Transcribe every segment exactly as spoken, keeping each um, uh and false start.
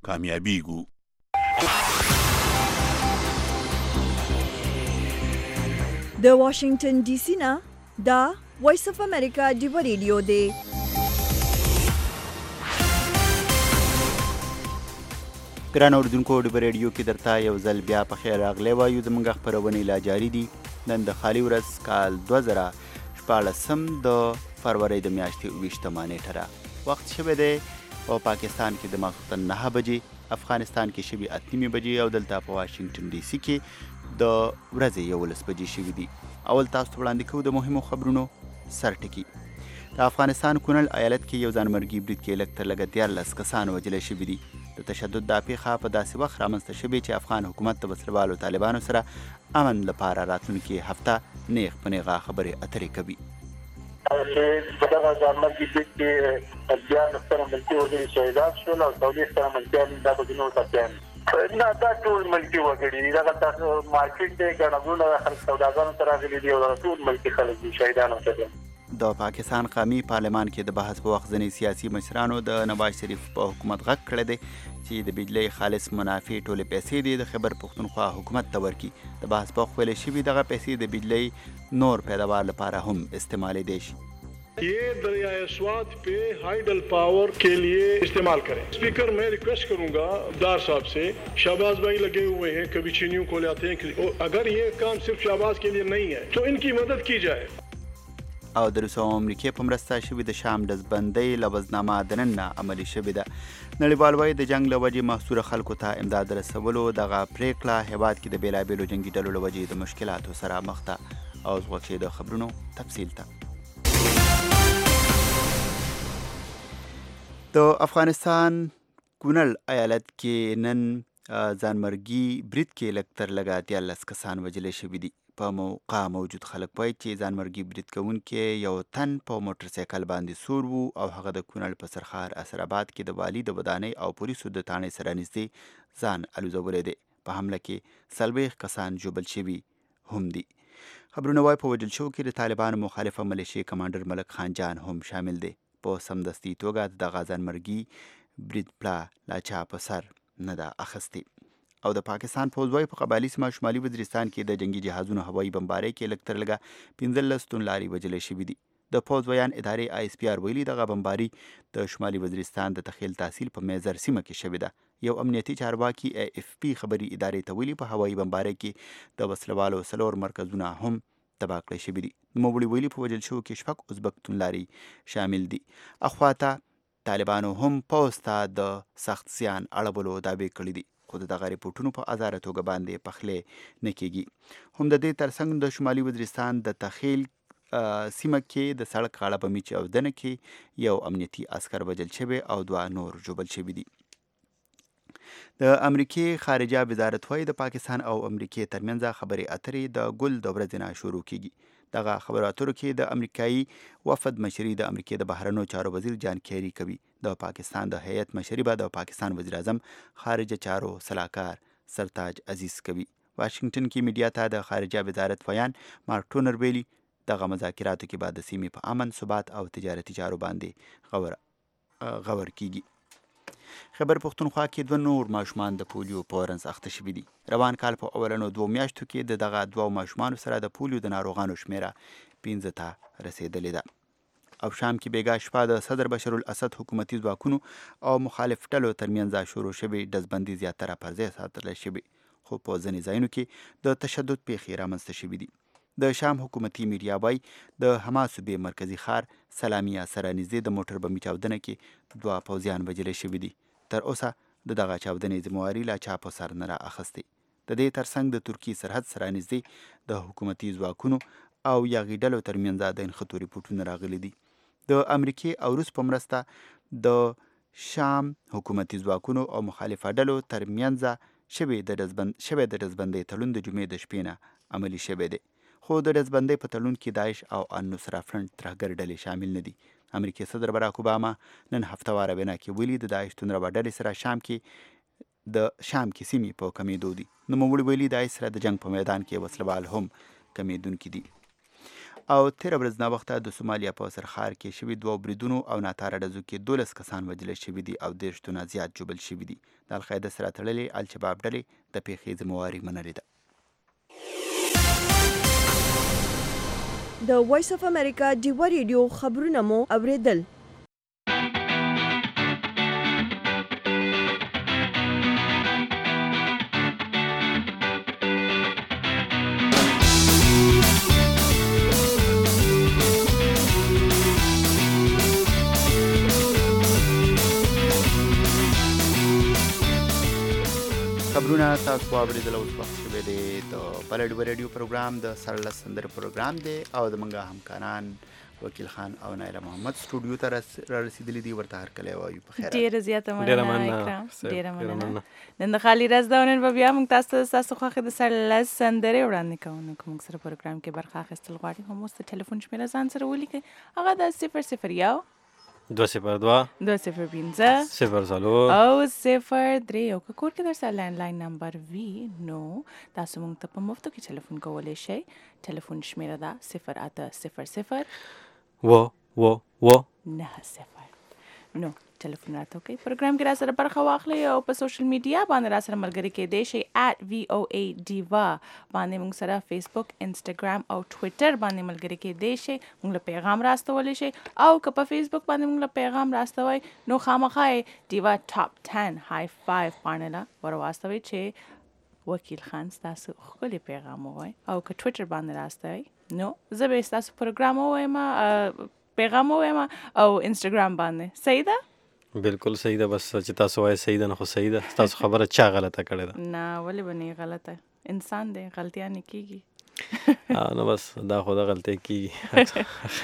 کامیابیږو. د واشنگټن ډي سي نه دا وایس اف امریکا ډیو ریډیو دی. ګران اوریدونکو، ډیو ریډیو کې درته یو ځل بیا په خیر راغلی وایو. زموږ خپرونې لا جاري دي. نن د خالي ورځ کال دوه زره شپاړسم د فروری د میاشتې اوویشتمه نیټه ده. وخت شوی دی په پاکستان کې د ماخوستن نهه بجې، افغانستان کې شوي اته نیمې بجې او دلته په واشنګټن ډي سي کې د ورځې یولس بجې شوي دي. اول تاسو ته وړاندې کوو د مهمو خبرونو سرټکي. د افغانستان کونړ ایالت کې یو ځانمرګي برید کې لږ تر لږه دیارلس کسان وژلی شوي دي. د تشدد دا پیښه په داسې وخت رامنځته شوې چې افغان حکومت د وسلوالو طالبانو سره امن لپاره راتلونکي هفته نیغ په نیغه خبرې اترې کوي. چې په دغه ځانمرګي برید کې دیارلس تنه ملکي وګړي شهیدان شول او څلوېښت تنه ملکیان دا به نور ټپیان دي. نه دا ټول ملکي وګړي دي. دغه تاسو مارکیټ دی، ګڼه ګوڼه خلک سوداګانو ته راغلي دي او دغه ټول ملکي خلک دي، شهیدان او ټپیان. د پاکستان قومي پارلمان کې د بحث په وخت ځینې سیاسي مشرانو د نواز شریف په حکومت غږ کړی دی چې د بجلۍ خالص منافع ټولې پیسې دي د خیبر پښتونخوا حکومت ته ورکړي. د بحث په وخت ویل شوي دغه پیسې د بجلۍ نور پیداوار لپاره هم استعمالیدی شي. ये दरियाए स्वात पे हाइडल पावर के लिए इस्तेमाल करें. स्पीकर मैं रिक्वेस्ट करूंगा दार साहब से, शहबाज भाई लगे हुए हैं, कभी चीनियों को ले आते हैं. अगर ये काम सिर्फ शहबाज के लिए नहीं है तो इनकी मदद की जाए. او د روسیې او امریکې په مرسته شوي د شام ډزبندۍ لوظنامه د نن نه عملي شوې ده. نړیوال وایي د جنګ له وجې محصوره خلکو ته امداد رسولو دغه پریکړه هیواد کې د بېلابېلو جنګي ډلو له وجې د مشکلاتو سره مخ ده. او اوس وخت د خبرونو تفصیل ته. د افغانستان کونړ ایالت کې نن ځانمرګي برید کې لږ تر لږه دیارلس کسان وژلی شوي دي. په موقع موجود خلک وایي چې ځانمرګي برید کوونکی یو تن په موټر سایکل باندې سور و او هغه د کونړ په سرخار اسراباد کې د والي د ودانۍ او پولیسو د تاڼۍ سره نږدې ځان الوزولی دی. په حمله کې څلوېښت کسان ژوبل شوي هم دي. خبرونه وایي په وژل شوو کې د طالبانو مخالفه ملیشې کمانډر ملک خان جان هم شامل دی. په سمدستي توګه د دغه ځانمرګي برید پلا لا چا په سر نه ده اخیستې. او د پاکستان پوځ وایي په قبایلي سیمه شمالي وزیرستان کې د جنګي جهازونو هوایي بمبارۍ کې لږ تر لږه پنځلس توندلارې وژلی شوي دي. د پوځ ویان ادارې آی اس پي آر ویلي دغه بمباري د شمالي وزیرستان د تخیل تحصیل په میزر سیمه کې شوې ده. یو امنیتي چارواکي ای اف پي خبري ادارې ته ویلي په هوایي بمبارۍ کې د وسلوالو څلور مرکزونه هم تباه کړی شوي دي. نوموړي ویلي په وژل شوو کې شپږ ازبک توندلاري شامل دي. اخواته طالبانو هم پوځ ته د سخت زیان اړولو دعوې کړي دي، خو د دغه ریپورټونو په ازاده توګه باندې پخلی نه کیږي. هم د دې ترڅنګ د شمالي وزیرستان د تخیل سیمه کې د سړک غاړه په میچ اودنه کې یو امنیتي عسکر وژل شوی او دوه نور ژوبل شوي دي. د امریکې خارجه وزارت وایي د پاکستان او امریکې ترمنځ خبرې اترې د ګل د ورځې نه شروع کیږي. دغه خبرو اترو کې د امریکایي وفد مشري د امریکې د بهرنیو چارو وزیر جان کیری کوي. د پاکستان د هیئت مشري به د پاکستان وزیر اعظم خارجه چارو سلاکار سرتاج عزیز کوي. واشنگټن کې میډیا ته د خارجه وزارت ویان مارک ټونر ویلي دغه مذاکراتو کې به د سیمې په امن، ثبات او تجارتي چارو باندې غور غور کیږي. خیبر پښتونخوا کې دوه نور ماشومان د پولیو په ورنځ اخته شوي دي. روان کال په اولنو دوو میاشتو کې د دغه دوو ماشومانو سره د پولیو د ناروغانو شمیره پنځه ته رسېدلې ده. او شام کې بیګا شپه د صدر بشر الاسد حکومتي ځواکونو او مخالف ډلو ترمنځ شروع شوې ډزبندي زیاتره پر ځای ساتلی شوې، خو په ځینې ځایونو کې د تشدد پیښې رامنځته شوي دي. د شام حکومتي میډیا وایي د حما صوبې مرکزي ښار سلامیه سره نږدې د موټر بمي چاودنه کې دوه پوځیان وژلی شوي دي. تر اوسه د دغه چاودنې ذمهواري لا چا په سر نه را اخیستې. د دې ترڅنګ د ترکیې سرحد سره نږدې د حکومتي ځواکونو او یاغي ډلو ترمنځ د نښتو ریپورټونه راغلي دي. د امریکې او روس په مرسته د شام حکومتي ځواکونو او مخالفه ډلو ترمنځ شوې د ډزبندۍ تړون د جمعې د شپې نه عملي شوی دی، خو د ډزبندۍ په تړون کې داعش او النصره فرنټ ترهګر ډلې شامل نه دي. امریکې صدر براک اوباما نن هفتواره وینا کې ویلي د داعش توندروه ډلې سره شام کې د شام کې سیمې په کمیدو دي. نوموړي ویلي داعش سره د جنګ په میدان کې وسلوال هم کمیدونکي دي. او تیره ورځ ناوخته د سومالیا په سرخار کې شوي دوه بریدونو او ناتاره ډزو کې دولس کسان وژل شوي دي او دېرش تنه زیات ژوبل شوي دي. د القاعده سره تړلې الشباب ډلې د پیښې ذمهواري منلې ده. د وایس اف امریکا ډیوه ریډیو خبرونه مو اوریدل. خبرونه تاسو واورېدل. اوس وخت شوی دی د بله ډیوه ریډیو پروګرام د سړله سندرې پروګرام دی او زموږ همکاران وکیل خان او نایله محمد سټوډیو ته را رسېدلي دي. ورته هرکلی وایو په خیر. ډېره زیاته مننه اکرام، ډېره مننه. نن د خالي ورځ ده او نن به بیا موږ تاسو ته ستاسو خوښې د سړله سندرې وړاندې کوو. نو که موږ سره پروګرام کې برخه اخیستل غواړئ هم اوس د ټلیفون شمېره ځان سره ولیکئ. هغه د صفر صفر یو دو صفر دوه دو صفر پنځه صفر څلور او صفر درې. او که کور کې در سره لینډلاین نمبر وي نو تاسو موږ ته په مفتو کې ټلیفون کولی شئ. ټلیفون شمېره ده صفر اته صفر صفر و و و نه صفر. نو ټلیفون راته وکړئ، پروګرام کې را سره برخه واخلئ او په سوشل میډیا باندې را سره ملګري کېدی شئ. ایټ وی او ای ډیوا باندې موږ سره فیسبوک، انسټاګرام او ټویټر باندې ملګري کېدی شئ. موږ له پیغام راستولی شئ او که په فیسبوک باندې موږ له پیغام راستوئ نو خامخا یې ډیوا ټاپ ټن های فایو پاڼې له ور واستوئ چې وکیل خان ستاسو ښکلی پیغام ووایي. او که ټویټر باندې راستوئ نو زه به ستاسو پروګرام ووایم، پیغام ووایم او انسټاګرام باندې. صحیح ده؟ بالکل صحیح ده. بس چې تاسو وایئ صحیح ده نو خو صحیح ده. تاسو خبره چا غلطه کړې ده؟ نه ولې به نه غلطه، انسان دی، غلطیانې کېږي. نو بس دا خو د غلطۍ کېږي.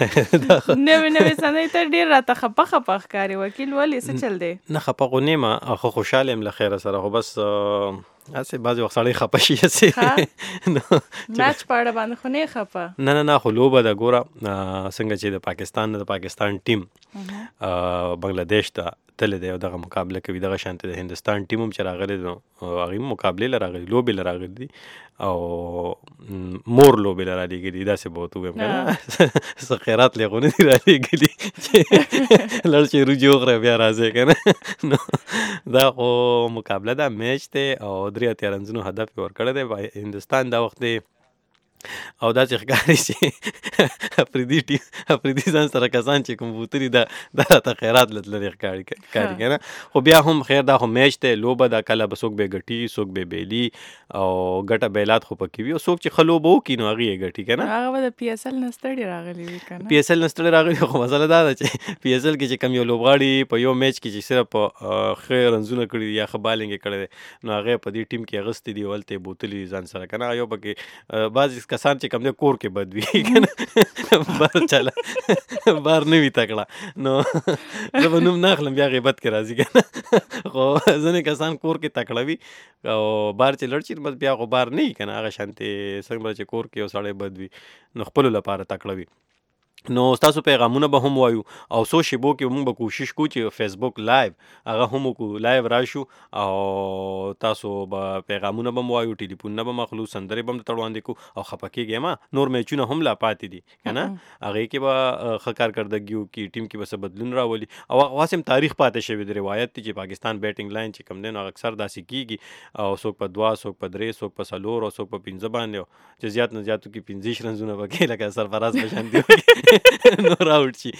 نوې نوې سندرې ته ډېر راته خپه خپه ښکاري. وکیل ولې څه چل دی؟ نه خپه خو نه یم، خو خوشحاله یم له خیره سره. خو بس هسې بعضې وخت سړی خپه شي هسې میچ په اړه باندې خو نه یې خپه؟ نه نه نه خو لوبه ده. ګوره څنګه چې د پاکستان نه د پاکستان ټیم بنګلادیش ته تللی دی او دغه مقابله کوي، دغه شانتې د هندوستان ټیم هم چې راغلی نو هغوی هم مقابلې له راغلي، لوبې له راغلي دي او مور لوبې له رالیږلي. داسې به ورته ووایم که نه څه خیرات لی خو نه دي رالیږلي چې لړ چې روجې وخوری بیا راځئ که نه. نو دا خو مقابله ده، میچ دی او درې اتیا رنزونو هدف یې ورکړی دی. هندوستان دا وخت دی او داسې ښکاري چې افریدي ټیم افریدي ځان سره کسان چې کوم بوتلي دا دا راته خیرات له تللې ښکاري ښکاري که نه. خو بیا هم خیر دا خو میچ دی، لوبه ده. کله به څوک به ګټي څوک به بیلي او ګټه بیلات خو پکې وي او څوک چې ښه لوبه وکړي نو هغې یې ګټي که نه. هغه به د پي ایس ایل نه ستړي راغلي وي که نه؟ پي ایس ایل نه ستړي راغلي خو مسله دا ده چې پي ایس ایل کې چې کوم یو لوبغاړي په یو میچ کې چې صرف ښه رنزونه کړي دي یا ښه بالینګ یې کړی دی نو هغه په دې ټیم کې اغوستې دي او هلته یې بوتلي ځان سره که نه. یو پکې بعضې کسان چې کوم دی کور کې بد وي که نه، بار چاله بار نه وي تکړه نو زه به نوم نه اخلم بیا غیبت کې راځي که نه. خو ځینې کسان کور کې تکړه وي او بار چې لړ شي بس بیا خو بار نه وي که نه. هغه شانتې څنګه چې کور کې یو سړی بد وي نو خپلو لپاره تکړه وي. نو ستاسو پیغامونه به هم وایو او څو شیبو کې موږ به کوشش کوو چې فیسبوک لایو هغه هم وکړو، لایو راشو او تاسو به پیغامونه به هم وایو، ټلیفونونه به مخلو، سندرې به هم درته وړاندې کوو او خفه کېږئ مه. نور میچونه هم لا پاتې دي که نه، هغې کې به ښه کارکردګي وکړي، ټیم کې به څه بدلون راولي او هغه هم تاریخ پاتې شوی دی، روایت دی چې پاکستان بیټینګ لاین چې کوم دی نو اکثر داسې کېږي او څوک په دوه څوک په درې څوک په څلور او څوک په پنځه باندې چې زیات نه زیات وکړي پنځه رنزونه به کوي لکه سرفراز به شانتي وکړي نور آوټ شي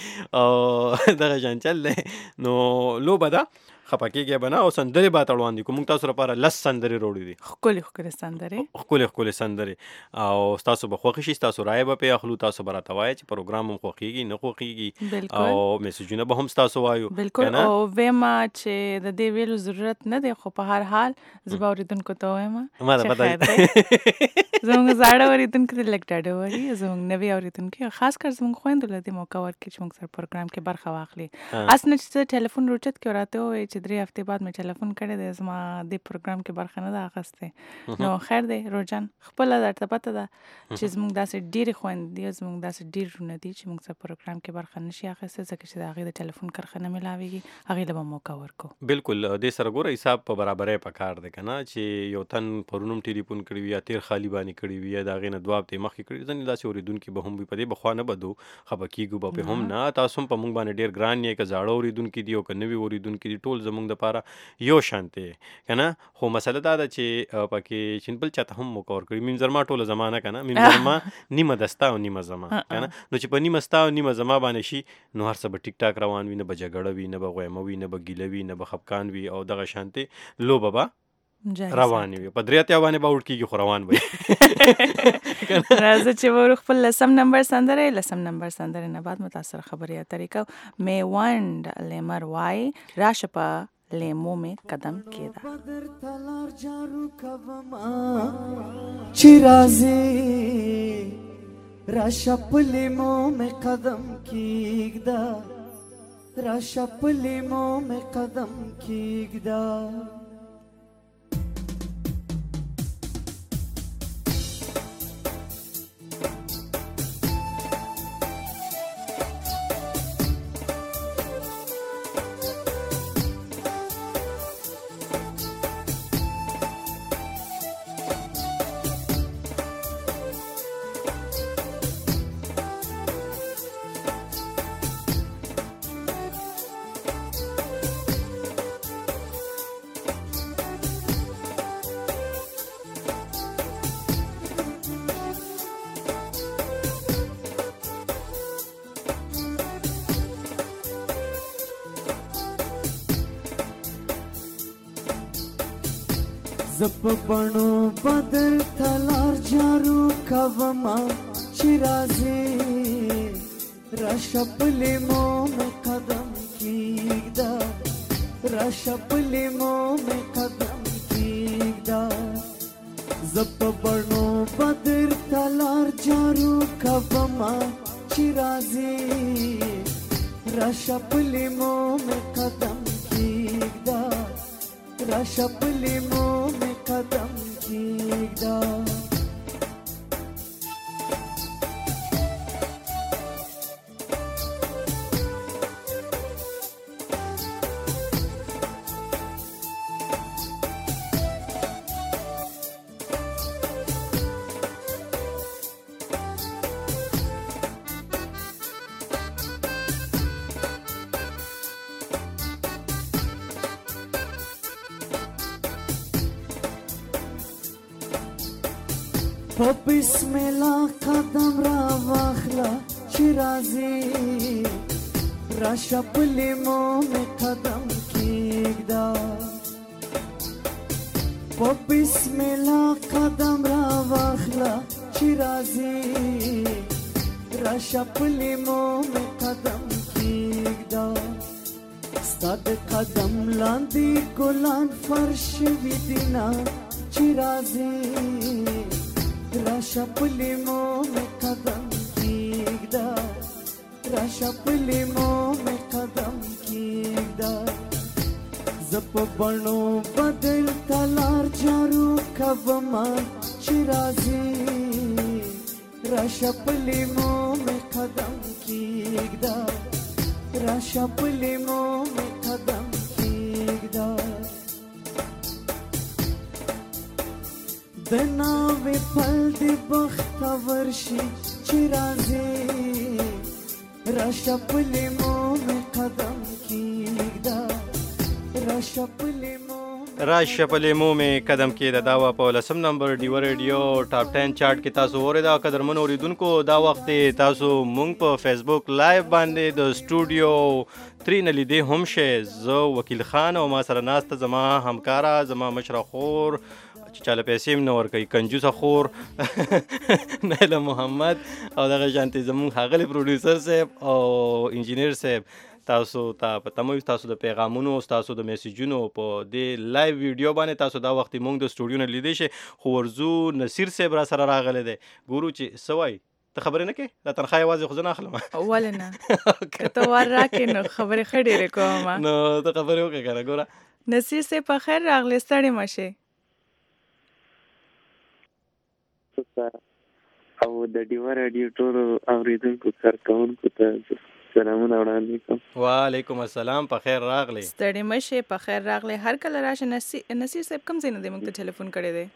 او دغه شان چل دی. نو لوبه ده، خفه کېږئ به نه او سندرې به درته وړاندې کوو. موږ تاسو لپاره لس سندرې راوړي دي، ښکلې ښکلې سندرې ښکلې ښکلې سندرې او ستاسو به خوښې شي، ستاسو رایه به پرې اخلو. تاسو به راته وایئ چې پروګرام هم خوښېږي نه خوښېږي او میسیجونه به هم ستاسو وایو. بالکل. او ویمه چې د دې ویلو ضرورت نه دی خو په هر حال زه به اورېدونکو ته ووایم چې خیر دی. زموږ زاړه اورېدونکو ته لږ ډاډه وایي، زموږ نوي اورېدونکي خاص کر زموږ خویندو له دې موقع ورکړي چې موږ سره پروګرام کې برخه واخلي. اصل نه چې ته ټلیفون روچت کې راته ووایې چې درې هفتې بعد مې ټلیفون کړی دی زما دې پروګرام کې برخه نه ده اخیستې. نو خیر دی روجان خپله درته پته ده چې زموږ داسې ډېرې خویندې دي او زموږ داسې ډېر وروڼه دي چې موږ سره پروګرام کې برخه نشي اخیستی ځکه چې د هغې د ټلیفون کرښه نه میلاویږي، هغې له به موقع ورکو. بالکل دې سره ګوره حساب په برابرۍ پکار دی که نه چې یو تن پرون هم ټلیفون کړی وي یا تېر خالي باندې کړی وي یا د هغې نه دوه هفتې مخکې کړي ځینې داسې اورېدونکي به هم وي په دې بخوا نه بدو خفه کېږو به پرې هم نه. تاسو هم په موږ باندې ډېر ګران یې که زاړه اورېدونکي دي او که نوي اورېدونکي دي ټول زموږ دپاره یو شانتې که نه. خو مسله دا ده چې پکې چې بل چاته هم موقع ورکړي. میم زرما ټوله زما نه که نه، میم زرما نیمه د ستا او نیمه زما که نه. نو چې په نیمه ستا او نیمه زما باندې شي نو هر څه به ټیک ټاک روان وي، نه به جګړه وي، نه به غویمه وي، نه به ګیله وي، نه به خفقان وي او دغه شانتې لوبه به روانې وي. په درې اتیا باندې به اوټ کېږي خو روان به راځه چې ورو خپل لسم نمبر سندرې لسم نمبر سندرې نه بعد مو تاسو سره خبرې اترې کوو. میوند لیمر وای راشه په لیمو مې قدم کېده بدر تلار جارو کوما چې راځي راشه په لیمو مې قدم کېږده راشه په لیمو مې قدم کېږده. زپ بڼو بدر تلار جارو کوما چې راځي راشه په لیمو مې قدم کېږده راشه په لیمو مې قدم کېږده. زپ بڼو بدر تلار جارو کوما چې راځي راشه په لیمو مې قدم کېږده راشه په لیمو مې قدم کېږده. په بسم الله قدم را واخله چې راځي راشه په لیمو مې قدم کېږده په بسم الله قدم را واخله چې راځي راشه په لیمو مې قدم کېږده. ستا د قدم لاندې ګلان فرش وي دینه چې راځي راشه په لیمو مې قدم کېږده راشه په لیمو مې قدم کېږده. زه په بڼو بدل تلار جارو کوما چې راځي راشه په لیمو مې قدم کېږده راشه په لیمو مې قدم کېږده. د ناوې پل دې بختور شي چې راځي راشه په لیمو مې قدم کېږده راشه په لیمو راشه په لیمو مې قدم کېده. دا وه په لسم نمبر ډیوه ریډیو ټاپ ټین چارټ کې تاسو واورېده. قدرمنو اورېدونکو دا وخت تاسو مونږ په فیسبوک لایو باندې د سټوډیو ترې نه لیدې هم شئ. زه وکیل خان او ما سره ناسته زما همکاره زما مشره خور چې چاله پیسې هم نه ورکوي کنجوسه خور نیله محمد او دغه شانتې زمونږ ښاغلی پروډیوسر صاحب او انجینیر صاحب تاسو ته په تمه یو تاسو د پیغامونو تاسو د میسیجونو په دې لایو ویډیو باندې تاسو دا وخت مونږ د سټوډیو نه لیدی شئ. خو ورزو نصیر صاحب را سره راغلی دی. ګورو چې څه وایي ته خبرې نه کوې دا تنخواه یوازې خو زه نه اخلم ولې نه که ته ور راکې نو خبرې ښه ډېرې کوم نو ته خبرې وکړې که نه ګوره نصیر صاحب په خیر راغلی ستړې مه شې او د ډیوه راډیو ټولو اورېدونکو کارکوونکو ته سلامونه وړاندې کوم وعلیکم السلام په خیر راغلی ستړې مه شې په خیر راغلی هر کله راشه نصیر نصیر صاحب کوم ځای نه دی موږ ته ټلیفون کړی دی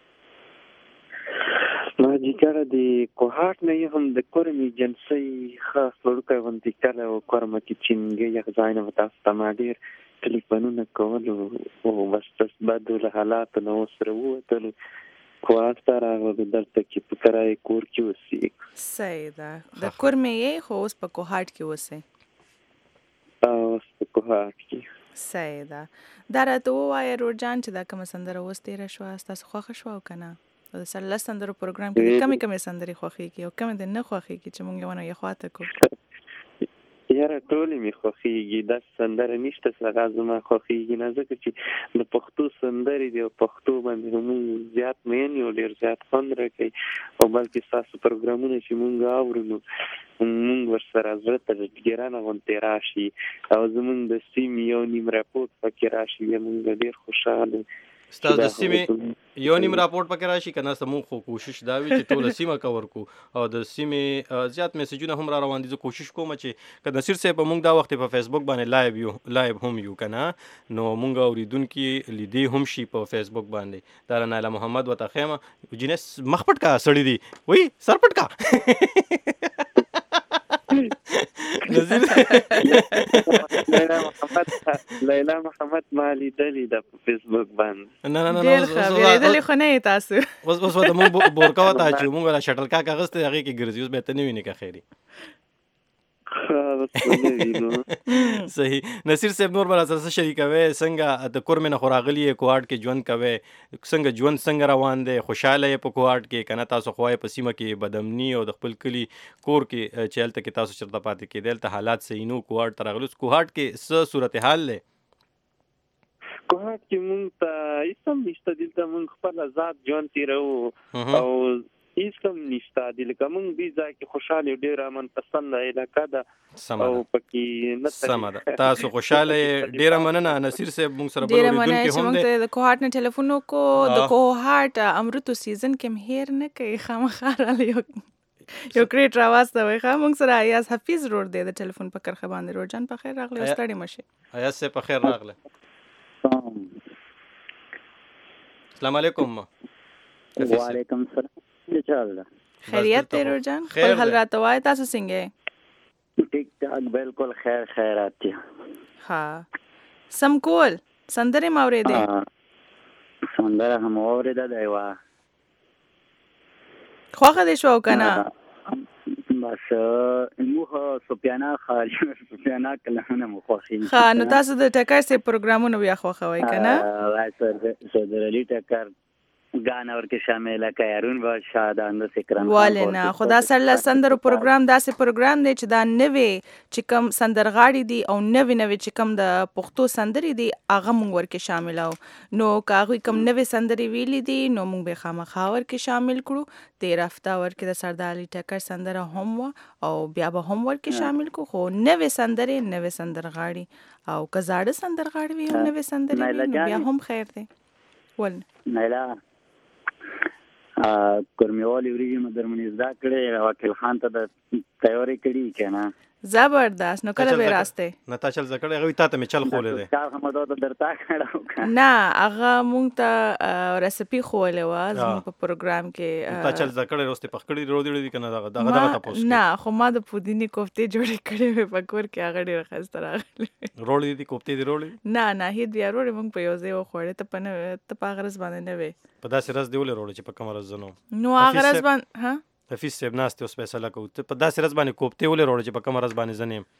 ما چې کله د کوهاټ نه هم د کورم ایجنسۍ خاص وړوکی غوندې کله و کورمه کې چینګې یخ ځای نه به تاسو ته ما ډېر ټلیفونونه کول او بس بس بدو له حالاتو نه ورسره ووتلو کوهاټ ته راغلو دلته کې په کرایه کور کې اوسېږو صحیح ده د کورمې یې خو اوس په کوهاټ کې اوسئ اوس په کوهاټ کې صحیح ده دا راته ووایه روډ جان چې دا کومه سندره اوس تېره شوه ستاسو خوښه شوه او که نه د سرلس سندرو پروګرام کې کمې کمې سندرې خوښېږي او کمې د نه خوښېږي چې مونږ یې ونه یې خواته کړو یاره ټولې مې خوښېږي داسې سندره نشته چې هغه زما خوښېږي نه ځکه چې د پښتو سندرې دي او پښتو باندې مونږ زیات مین یو ډېر زیات خوند راکوي او بلکې ستاسو پروګرامونه چې مونږ اورو نو مونږ ورسره زړه ته ډېرانه غوندې راشي او زمونږ د سیمې یو نیم راپورټ پکې راشي بیا مونږ ډېر خوشحاله ستاسو د سیمې یو نیم راپورټ پکې راشي که نه زموږ خو کوشش دا وي چې ټوله سیمه کور کو او د سیمې زیات میسیجونه هم را روان دي زه کوشش کوم چې که نصیر صاحب موږ دا وخت په فیسبوک باندې لایو یو لایو هم یو که نه نو موږ اورېدونکي لیدې هم شي په فیسبوک باندې دا نایله محمد ورته خیمه جینس مخ پټ کا سړی دی وایي سر پټ کا نظیر لیلا محمد لیلا محمد ما لیدلې ده په فیسبوک باندې نه نه نه ډېر ښه ویرېدلې خو نه یې تاسو اوس اوس ورته مونږ بورکا وته اچو مونږ ولا شټل کاک اغوستی هغې کې ګرځي اوس به یې ته نه وینې که خیري صحیح نصیر صاحب نور به راسره څه شریکوئ څنګه د کور مې نه خو راغلي یې کوهاټ کې ژوند کوئ څنګه ژوند څنګه روان دی خوشحاله یې په کوهاټ کې که نه تاسو خو په سیمه کې بدامني او د خپل کلي کور کې چې هلته کې تاسو چېرته پاتې کېدی هلته حالات صحیح نه و کوهاټ ته راغلي اوس کوهاټ کې څه صورتحال دی کوهاټ کې مونږ ته هېڅ هم نشته دلته مونږ خپل آزاد ژوند تېروو او هیڅ کم نشته دي لکه موږ دې ځای کې خوشحاله یو ډېره امنپسنده علاقه ده او پکې نه سمه ده تاسو خوشحاله یې ډېره مننه نصیر صاحب موږ سره بل ډېره مننه اورېدونکي چې هم موږ دی ته د کوهاټ نه ټلیفون وکړو د کوهاټ امرتو سیزن کې هم هیر نه کوي خامخا راله یو یو کریټ راواستوئ ښه موږ سره ایاز حفیظ روډ دی د ټلیفون په کرښه باندې روډ جان په خیر راغلی او ستړې مه شئ ایاز صاحب په خیر راغلی السلام علیکم وعلیکم السلام خیریت دی روډ جان خپل حل راته وایه تاسو څنګه یې ټیک ټاک بالکل خیر خیرات دی ها سم کول سندرې مې اورېدې سندره هم اورېده ده یوه خوښه دې شوه او که نه بس موږ سفیانه خالي سفیانه کلونه مو خوښېږي ښه نو تاسو د ټکر صاحب پروګرامونه بیا خوښوئ که نه صدر علي ټکر ګانا ورکې شامله که یارون بادشاه د اندس اکرام ولې نه خو دا سرلس سندرو پروګرام داسې پروګرام دی چې دا نوې چې کوم سندرغاړي دي او نوې نوې چې کوم د پښتو سندرې دي هغه موږ ورکې شاملو نو که هغوی کوم نوې سندرې ویلي دي نو موږ به خامخا ورکې شامل کړو تېر هفته ورکې د سردار علي ټکر سندره هم وه او بیا به هم ورکې شامل کړو خو نوې سندرې نوې سندرغاړي او که زاړه سندرغاړي وي او نوې سندرې وي نو بیا هم خیر دی ول نایلا کورمیوالي وریجې مو درمنې زده کړې وکیل خان ته د تیاری کړي که نه زبردست نو کله به راستی نه تا چل زده کړی هغوی تا ته مې چل خولی دی کار خو مو دا ته درته کړی نه هغه مونږ ته ریسپي ښوولې وه زموږ په پروګرام کې تا چل زده کړی اوس دې پخ کړي روډې وړې دي که نه دغه دغه دغه تپوس نه خو ما د پودینې کوفتې جوړې کړې وې په کور کې هغه ډېره ښایسته راغلې روړې دي کوفتې دي روړې نه نه هېڅ بیا روړې مونږ په یو ځای وخوړې ته په نه ته په هغه ورځ باندې نه وې په داسې ورځ دې ولې روړې چې په کومه ورځ زه نه نو هغه ورځ باندې ها حفیظ صاحب ناست اوس فیصله کوو ته په داسې ورځ باندې کوفتې ولې روړې چې په کومه ورځ باندې زه نه یم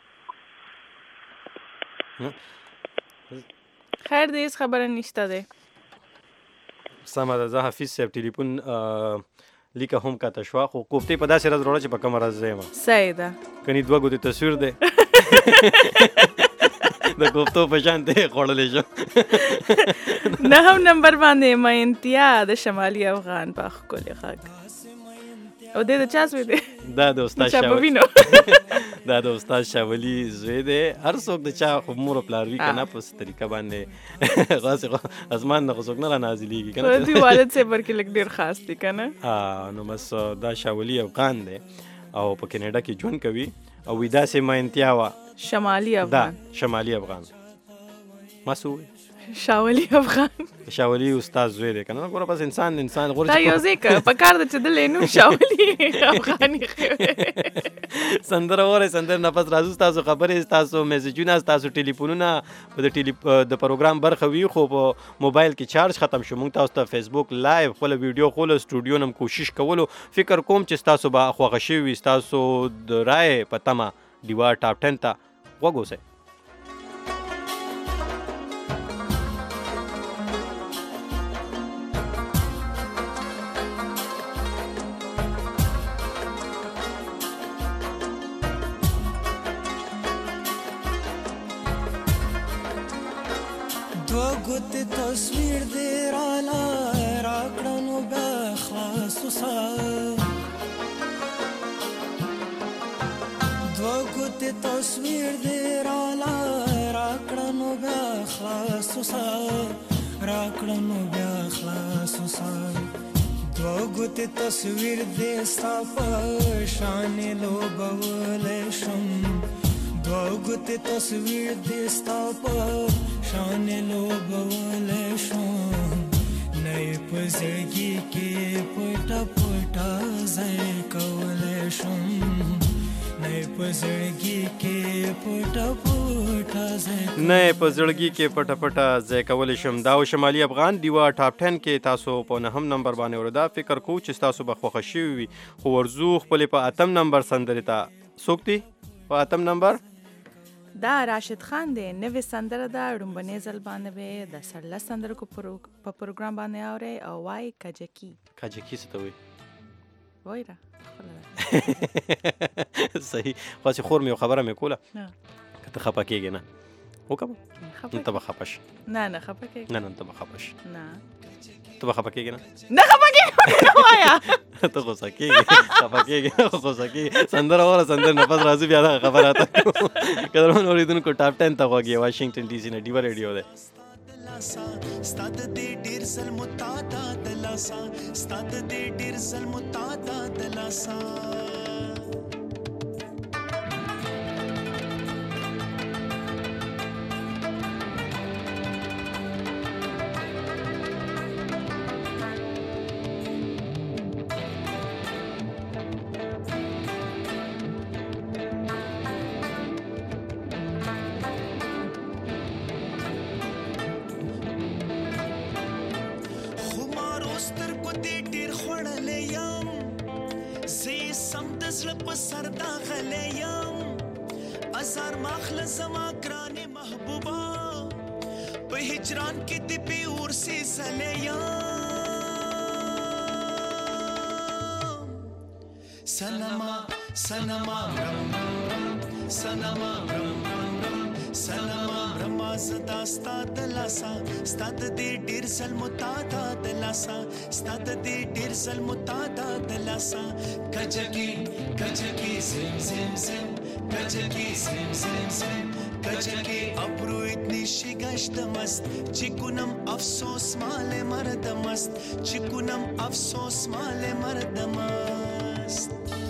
خیر دی هیڅ خبره نشته دی سمه ده زه حفیظ صاحب ټلیفون لیکه هم کاته شوه خو کوفتې په داسې ورځ روړه چې په کومه ورځ زه یم صحیح ده کني دوه ګوتې تصویر دی د کوفتو په شان دی خوړلی شم نهم نمبر باندې مینتیا د شمالي افغان په ښکلي غږ او دې د چا زوی دی؟ دا د استاد چا به شاولي وینو دا د استاد شاولي زوی دی. هر څوک د چا خو مور او پلار وي که نه، په طریقه باندې خاصې خو اسمان نه خو څوک نه رانازلېږي که نه. دوی والد صاحب ورکې لږ ډېر خاص دي که نه؟ نو بس دا شاولي افغان دی او په کینیډا کې ژوند کوي او وي داسې مینتیا وه شمالي افغان. دا شمالي افغان ما څه وویل؟ شاولي افغان. شاولي استاد زوی دی که نه. ګوره بس انسان انسان غواړي دا یو ځای که په کار ده چې دلې نوم شاولي افغان ایښی سندره واورئ، سندره نه پس راځو. ستاسو خبرې، ستاسو میسجونه، ستاسو ټلیفونونه د ټلی د پروګرام برخه وي، خو په موبایل کې چارج ختم شو. موږ تاسو ته فیسبوک لایو خپله ویډیو خپله سټوډیو نه کوشش کولو. فکر کوم چې ستاسو به خوښه شوي وي. ستاسو د رایې په تمه ډیوا ټاپ ټن ته غوږ اوسئ. ګوتې تصویر دې راله راکړه نو بیا خلاص اوسه، دوه ګوتې تصویر دې راله راکړه نو بیا خلاص اوسه، راکړه نو بیا خلاص اوسه، دوه ګوتې تصویر دې ستا په شانې لوبولی شم، دوه ګوتې تصویر دې ستا په شانې لوبولی شم، نه یې په زړګي کې پټه پټه ځای کولی شم، نه یې په زړګي کې پټه پټه ځای نه یې په زړګي کې پټه پټه ځای کولی شم. دا و شمالي افغان ډیوا ټاپ ټن کې تاسو په نهم نمبر باندې وردا. فکر کوو چې تاسو به خوښه شوي وي، خو ورځو خپلې په اتم نمبر سندرې ته. څوک دی په اتم نمبر؟ دا راشد خان دی. نوې سندره ده، ړومبنی ځل باندې به د سرلس سندرو په پروګرام باندې اورئ او وایي کجکي. کجکي څه ته وایي؟ وایي را صحیح. خو چې خور مې یو خبره مې کوله، که ته خفه کېږې نه وکړم نو ته به خفه شي. نه نه خفه کېږم نه نه ته به خفه شي. نه ته به خفه کېږې نه نه خفه کېږم نه وایه ته غوسه کېږې خفه کېږې غوسه کېږې. سندره واوره، سندره نه پس راځو بیا دغه خبره ته کوو. قدرمن اورېدونکو ټاپ ټن ته غوږ یې واشنګټن ډي سي نه ډیوا ریډیو دی. ستاد دې ډېر ظلم تا تا دلاسا، ستاد دې ډېر ظلم تا تا دلاسا، ازار ماخله زما ګرانې محبوبا، په هجران کې دې پې ورسې زلیام، سنما سنما رم رم سنما رم رم رم سنما رما زدا ستا دلاسا، ستا د دې ډېر ظلمو تا دا دلاسا، ستا د دې ډېر ظلمو تا دا دلاسا، کجکي کجکي زم زم زم کجکی سم سم سم کجکی ابرو اتنی شگشت مست چکنم افسوس مال مرد مست چکنم افسوس مال مرد مست.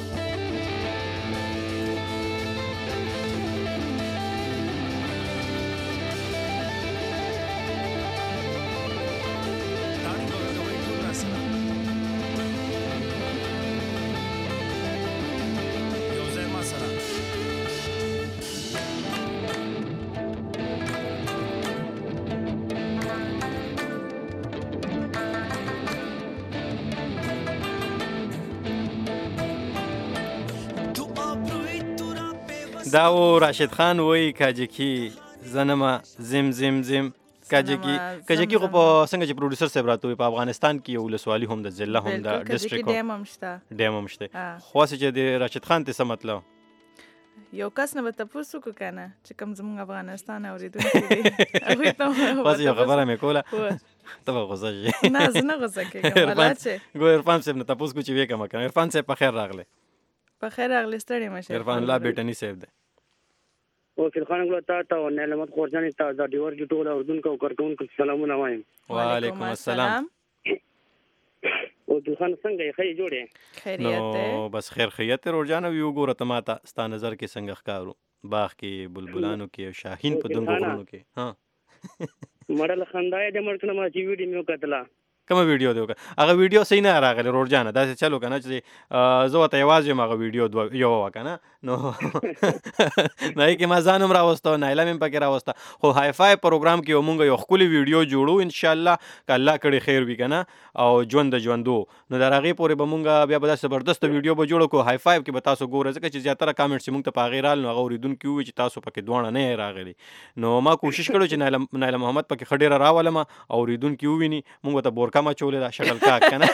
دا و راشد خان وایي کاجکي زنمه زم زم زم کاجکي. کاجکي خو په څنګه چې پروډوسر صاحب راته وایي په افغانستان کې یو ولسوالي هم د ضلع هم د ډسټریکټ ډیم هم شته ډیم هم شته. خو هسې چې د راشد خان ته څه مطلب یو کس نه به تپوس وکړو که نه چې کوم زموږ افغانستان اورېدونکي دي هغوی ته بس یو خبره مې کوله ته به غوسه شي. نه زه نه غوسه کېږم والا چې ګو عرفان صاحب نه تپوس کو چې وې کما کنه. عرفان صاحب په خیر راغله. په خیر راغلی ستړی مشه. عرفان الله بیٹنی صاحب ده. وکیل خان ګلو تا ته او نعمت خورجان ته د ډیور کی ټول اردن کو کارکونکو سلامونه وایم. وعلیکم السلام. وکیل خان څنګه خیر جوړه؟ خیریت ده. نو بس خیر خیریت روزانه ویو ګوره ته ماته ستا نظر کې څنګه ښکارو باغ کې بلبلانو کې شاهین په دنګو غرونو کې. ها مړه خندای د مړ ما چې ویډیو مې وکړه. کومه ویډیو دی وکړه؟ هغه ویډیو صحیح نه راغلی روزانه داسې چلو کنه چې زه ورته یوازې یم هغه ویډیو یو وه کنه نو نه کې ما ځان هم راوسته نایله مې پکې راوسته خو های فای پروګرام کې مونږ یو ښکلې ویډیو جوړو انشاءالله که الله کړی خیر وي کنه او ژوند د ژوندو نو د هغې پورې به مونږ بیا به داسې زبردسته ویډیو به جوړو کړو های فای کې به تاسو ګورئ ځکه چې زیاتره کامنټس چې مونږ ته په هغې رال نو هغه اورېدونکي ووایي چې تاسو پکې دواړه نه یې راغلي نو ما کوشش کړو چې نایله نایله محمد پکې ښه ډېره راولم او اورېدونکي وویني مونږ ورته بورکه مچولې ده شکل کاک کنه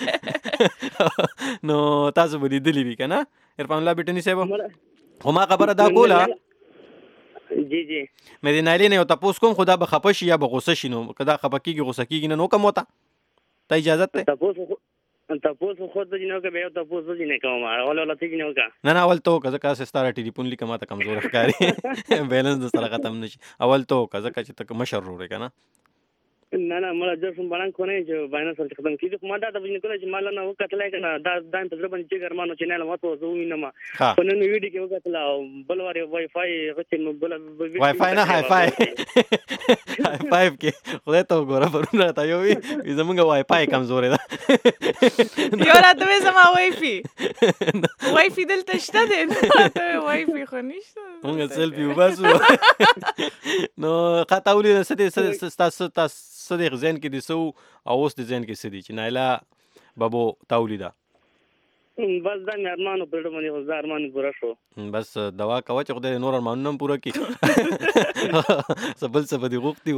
نو تاسو به لیدلی وي کنه عرفان الله بیٹنی صاحب خو ما خبره دا کوله جی جی مې د نایلې نه یو تپوس کوم خو دا به خفه شي یا به غوسه شي نو که دا خفه کېږي غوسه کېږي نه نو کوم ورته ته اجازت دی تپوس خو د جنو کې به یو تپوس د جنې کوم اول اول ته جنو کا نه نه اول ته که ځکه چې ستاره ټلیفون لیکه ماته کمزور ښکاري بیلنس د سره ختم نشي اول ته که ځکه چې ته مشر وروړې که نه نه نه مړه جسم باندې کو نه چې باندې سره ختم کیږي خو ما دا د بجنه کوله چې مال نه وکړلای کنه دا دان په ځبن چې ګرمانو چې نه لمته زو وینم په نن ویډیو کې وکړل او بل واره وای فای غته بل وای فای نه هاي فای هاي فای کې خدای ته وګوره پرونه تا یو وي زمونږ وای فای کمزورې ده یو راته زما وای فای وای فای دلته شته دی ته وای فای خو نشته مونږ سلفي وباسو نو خاطاولي ست ست ست صدیق ذهن کې دي سو او اوس د ذهن کې سدي چې نایلا بابو تاولیدا بس دا ارمانو پر باندې خو دا ارمان پوره شو بس دوا کوه چې خدای نور ارمانونه پوره کړي سبل سبدي غوښتي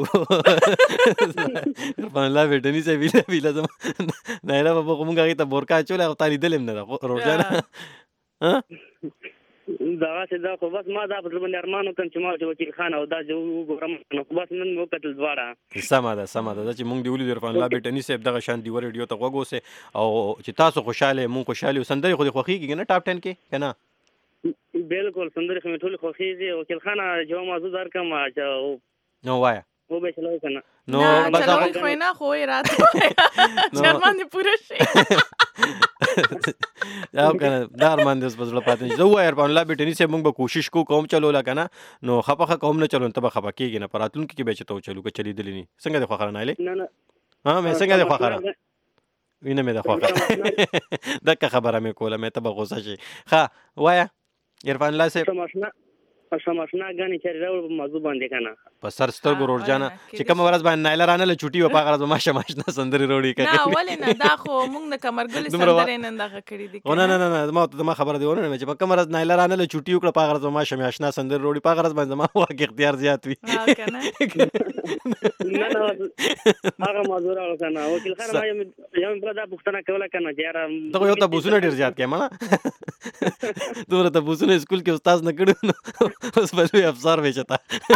په الله بیٹنی سه ویله ویله زما نایلا بابو کومه غي ته بورکا چوله او تعالی دلم نه روزانه ها دا چې دا خو بس ما دا په باندې ارمانو کوم چې ما چې وکیل خان او دا جو ګورم نو بس نن مو کتل دواړه سمه ده سمه ده چې مونږ دی ولې عرفان الله بیٹنی صاحب دغه شان دی ور ریډیو ته وګوسه او چې تاسو خوشاله مونږ خوشاله سندري خو خوخيږي نه ټاپ ټن کې کنه بالکل سندري خو ټول خوخيږي وکیل خان جو موضوع دار کوم نو وایا و به چلو کنه نو بس هغه خو نه خو رات چرمان دی پوره شي دا کنه دا ارمان دې بس پاتې نشي زه وایم عرفان الله بیٹنی صاحب مونږ به کوشش کو کوم چلو لا کنه نو خپخه کوم نه چلو ته به خپه کېږي نه پراتون کې به چتو چلو که چلی دلی نه څنګه د خوخره نه لې نه نه ها مې څنګه د خوخره وینه مې د خوخره دغه خبره مې کوله مې ته به غوسه شي ښه وایا عرفان الله صاحب سماشنا غاني چې راو موضوع باندې کنه په سر سترګو ورجانه چې کوم ورځ باندې نایله رانه له چټي و پاغه ما شماشنا سندري روړي کوي نه ولې نه دا خو موږ د کمرګل سندري نن دغه کړی دي نه نه نه ما ته ما خبره دی ونه چې په کوم ورځ نایله رانه له چټي وکړه پاغه ما شماشنا سندري روړي پاغه ورځ باندې ما واقع اختیار زیات وي نه نه هغه موضوع راو کنه وکیل خان ما یم بل دا پښتنه کوله کنه چې یار ته یو ته بوسونه ډیر زیات کې ما دوره ته بوسونه سکول کې استاد نه کړو اوس بلوي افسر وچتا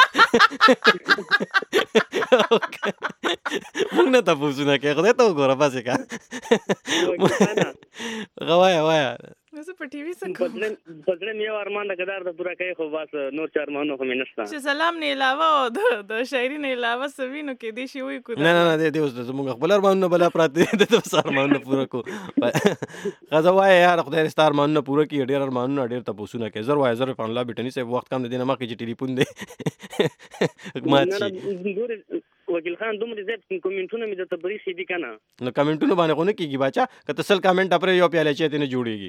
مونږ نه تاسو نه کې خدای ته وګوره باسه کا غوايا وایا زه په ټي وي څنګه بدلن بدلن یو ارمان د قدر د پورا کوي خو بس نور چار مانو خو مینستا چې سلام نه علاوه او د شاعري نه علاوه سوینو کې دي شي وي کو نه نه نه دې اوس زموږ خپل ارمانونه بلا پراته دي د ارمانونه پورا کو غزا وایا یار خدای ستار ارمانونه پورا کی ډیر ارمانونه ډیر تاسو نه کې زر وای زر په الله بیٹنی سه وخت کم دینه ما کې ټلیفون دی حکومت شي وکیل خان دومره زیات کومنټونه مې د تبریخ دي کنه نو کومنټونه باندې خو نه کیږي بچا که تسل کمنټ اپره یو پیاله چته نه جوړيږي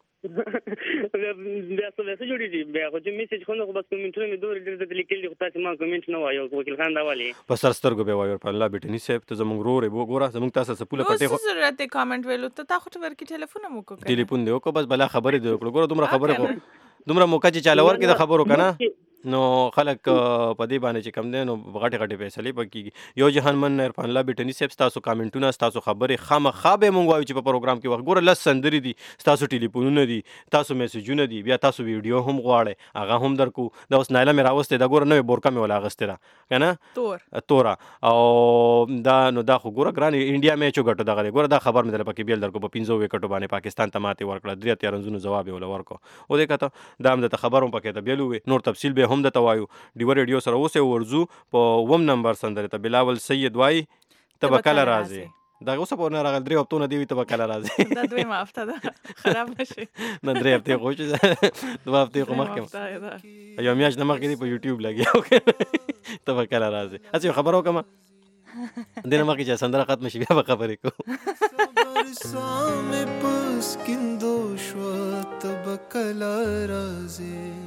بیا څه څه جوړیږي بیا خو چې میسج خو نو بس کومنټونه مې دوه ډېر د لیکل دي خو تاسو ما کومنټ نه وایو وکیل خان دا والی په سر سترګو به وایو په الله بیٹنی صاحب ته زمونږ رورې وو ګوره زمونږ تاسو څه پوله پټه خو ضرورت کامنټ ویلو ته تا خو ته ورکی ټلیفون مو کو ټلیفون دی کو بس بلا خبرې دی ګوره دومره خبره کو دومره موقع چې چالو ور کې د خبرو کنه نو خلک په دې باندې چې کم دی نو غټې غټې فیصلې به کېږي. یو جهان من عرفان الله بیټني صاحب ستاسو کامنټونه ستاسو خبرې خامخا به مونږ وایو چې په پروګرام کې وخت ګوره لس سندرې دي ستاسو ټلیفونونه دي تاسو میسیجونه دي بیا تاسو ویډیو هم غواړئ هغه هم درکو. دا اوس نایله مې راوستې دا ګوره نوې بورکه مې ولا اغوستې ده که نه تور توره او دا نو دا خو ګوره ګران انډیا میچ وګټو دغه دی ګوره دا خبر مې درله پکې بیل درکو په پنځو وکټو باندې پاکستان ته ماتې ورکړه درې اتیا رنزونو ځواب یې وله ورکړو. ودې کته دا هم درته خبر هم پکې ته بیل ووې نور تفصیل به هم درته وایو. ډیوه ریډیو سره اوسې ورځو په اووم نمبر سندرې ته بلاول سید وایي ته به کله راځې دا اوسه پورې نه راغلی درې هفتو نه دې وي ته به کله راځې دا دویمه هفته ده خراب نه شي نه درې هفتې خو چې دوه هفتې خو مخکې یو میاشت نه مخکې دې په یوټیوب لګیا ته به کله راځې. هسې یو خبر وکړم دې نه مخکې چې سندره ختمه شي بیا به خبرې کوو. سامې پسکندو شوه ته به کله راځې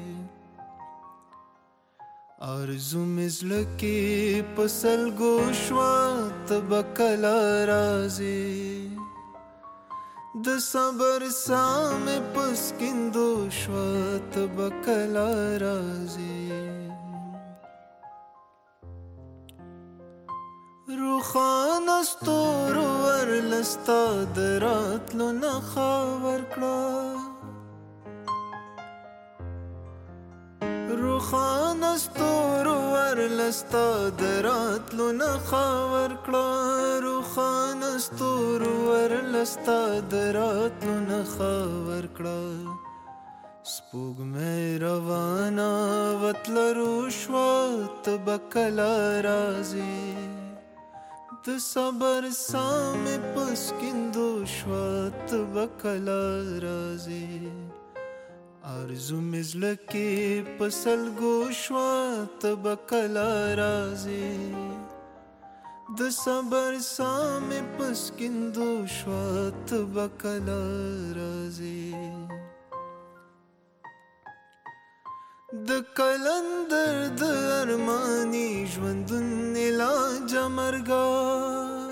آرزو مې زړه کې په سلګو شوه ته به کله راځې د صبر ساه مې په سکندو شوه ته به کله راځې روښانه ستورو ورلستا د راتلو نښه ورکړه روښانه ستورو ورلستا د راتلو نښه ورکړه روښانه ستورو ورلستا د راتلو نښه ورکړه سپوږمۍ روانه وتلرو شوه ته به کله راځې د صبر ساه مې په سکندو شوه ته به کله راځې آرزو مې زړه کې په سلګو شوه ته به کله راځې د صبر ساه مې په سکندو شوه ته به کله راځې د کلندر د ارماني ژوندون علاج مرګه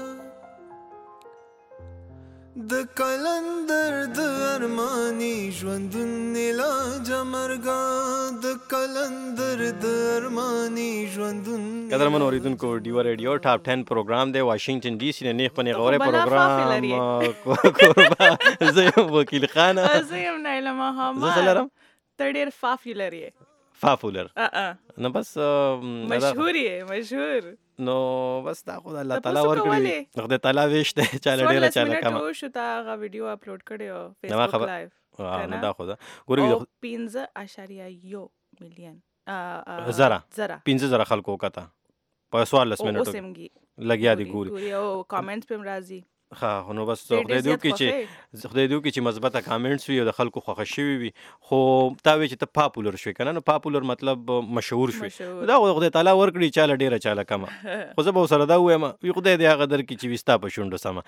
د کلندر د ارماني ژوندون علاج مرګه د کلندر د ارماني ژوندون. قدرمن اوریدونکو ډیوه ریډیو ټاپ ټن پروګرام دی واشنگټن ډي سي نه نیغ په نیغوره پروګرام کوربه زه یم وکیل خانه زه یم نایله محمد زه څه لرم ته ډېر فافولر یې فافولر نه بس مشهور یې مشهور نو بس دا خو د الله تعالی ورکړي خدای تعالی ویش دی چاله ډېره چاله کمه څوارلس منټه وشو تا هغه ویډیو اپلوډ کړی و فیسبوک لایف نو دا خو ده ګورې پنځه اعشاریه یو میلیون زره پنځه زره خلکو وکته په څوارلس منټو لګیا دي ګوري او کامنټس پم راځي ها نو بس خدای دې وکړي چې خدای دې وکړي چې مثبته کامنټس وي او د خلکو خوښه شوي وي خو تا وایي چې ته پاپولر شوې که نه نو پاپولر مطلب مشهور شوې دا خو خدای تعالی ورکړي چاله ډېره چاله کمه خو زه به ورسره دا ووایم وي خدای دې هغه درکړي چې وي ستا په شونډو سمه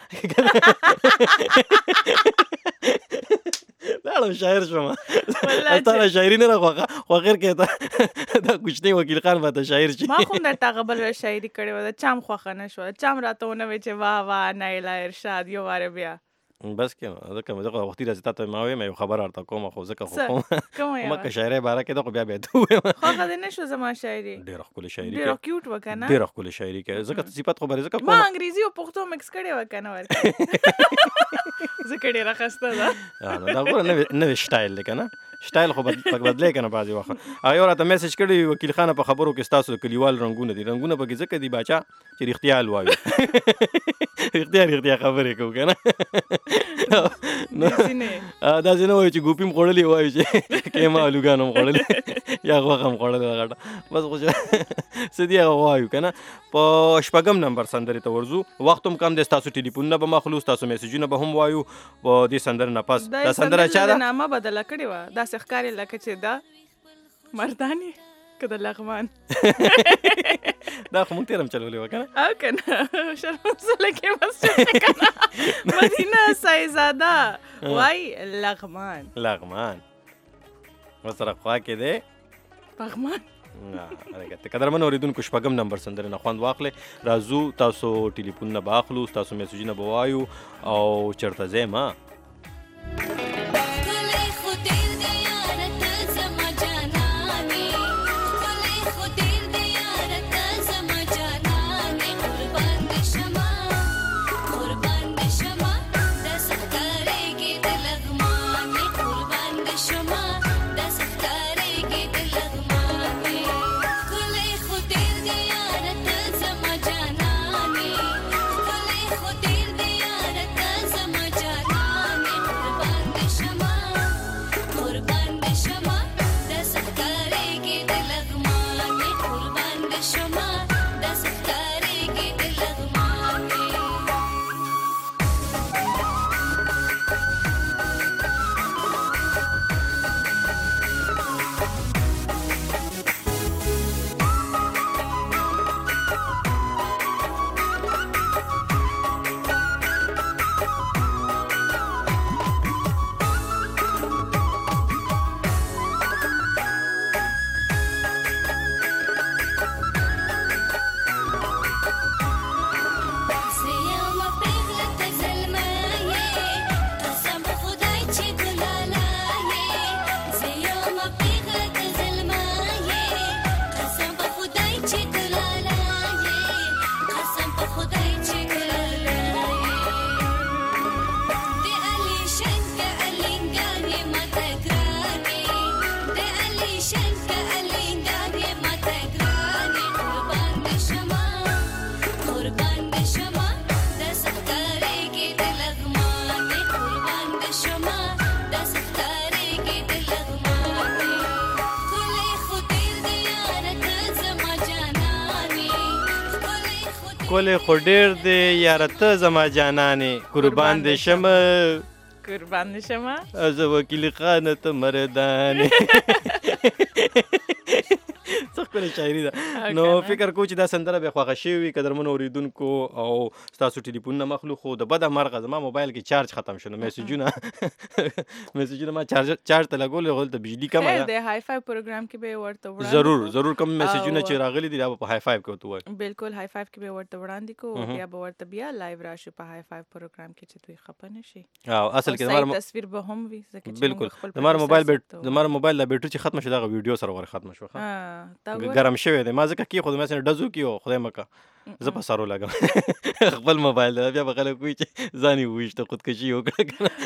لاړم شاعر شوم تا را شاعري نه راخوښه خو اخر کې ته دا کوچنی وکیل خان به ته شاعر شي ما خو هم درته هغه بله شاعري کړې وه د چا هم خوښه نه شوه چا هم راته ونه وی چې واه واه نایله ارشاد یو واره بیا بس کې ځکه زه خو وختي راځي تا ته ما وایم یو خبره ورته کوم خو ځکه خو کوم مکه شاعرۍ باره کې ده خو بیا بیا ته ووایم خوښه دې نه شوه زما شاعري ډېره ښکلې شاعري ډېره کیوټ وه که نه ډېره ښکلې شاعري کوې ځکه صفت خو به ځکه ما انګریزي او پښتو مکس کړې وه که نه ورته ځکه ډېره ښایسته ده نو دا ګوره نوې سټایل دی که نه سټایل خو بدلی که نه بعضې وخت هغه یو راته میسج کړی وکیل خانه په خبرو کې ستاسو د کلیوال رنګونه دي رنګونه پکې ځکه دي باچا چې رښتیا الوایو رښتیا رښتیا خبرې کوو که نه داسې نه وایو چې ګوپي هم خوړلې وایو چې کیما الوګان هم خوړلې یا غوښه هم خوړلې غټه بس خو چې څه دي هغه وایو که نه. په شپږم نمبر سندرې ته ورځو وخت هم کم دی ستاسو ټلیفونونه به مخلو ستاسو میسیجونه به هم وایو په دې سندرې نه پس دا سندره چا ده نامه بدله کړې وه داسې ښکارې لکه چې دا مردان یې که د لغمان دا خو مونږ تېره هم چلولې وه که نه او که نه شرموزله کې مسجد که نه مدینه سایزاده وایي لغمان لغمان ورسره خوا کې دی پغمان قدرمن اوریدونکو شپږم نمبر سندرې نه خوند واخلئ راځو تاسو ټلیفونونه به اخلو ستاسو میسیجونه به وایو او چېرته ځئ ما ښکلی خو ډېر دی یاره ته زما جانانې ښکلی خو ډېر دی یاره ته زما جانانې قربان دې شمه قربان دې شمه زه وکیل خانه ته مردانې څه ښکلې شاعري ده. نو فکر کوم چې دا سندره به خوښه شوې وي قدرمنو اورېدونکو او ستاسو ټلیفونونه مخلوق خو د بده مرغه زما موبایل کې چارج ختم شو نو میسجونه میسجونه ما چارج چارج ته لګولې خو دلته بجلي کمه ده. د های فایو پروګرام کې به ورته وړاندې ضرور ضرور کوم میسجونه چې راغلي دي دا په های فایو کې ورته وایي. بالکل های فایو کې به ورته وړاندې کو بیا به ورته بیا لایو راشي په های فایو پروګرام کې چې دوی خپه نشي. او اصل کې زما تصویر به هم وي ځکه چې بالکل زما موبایل زما موبایل د بیټري چې ختم شو دا ویډیو سره ور ختم شو ها ګرم شوی دی ما ځکه کې خو مې سره ډزو کیو خدای مکه زه په سارو لګم خپل موبایل بیا به خلک وایي چې ځاني وښته خودکشي وکړه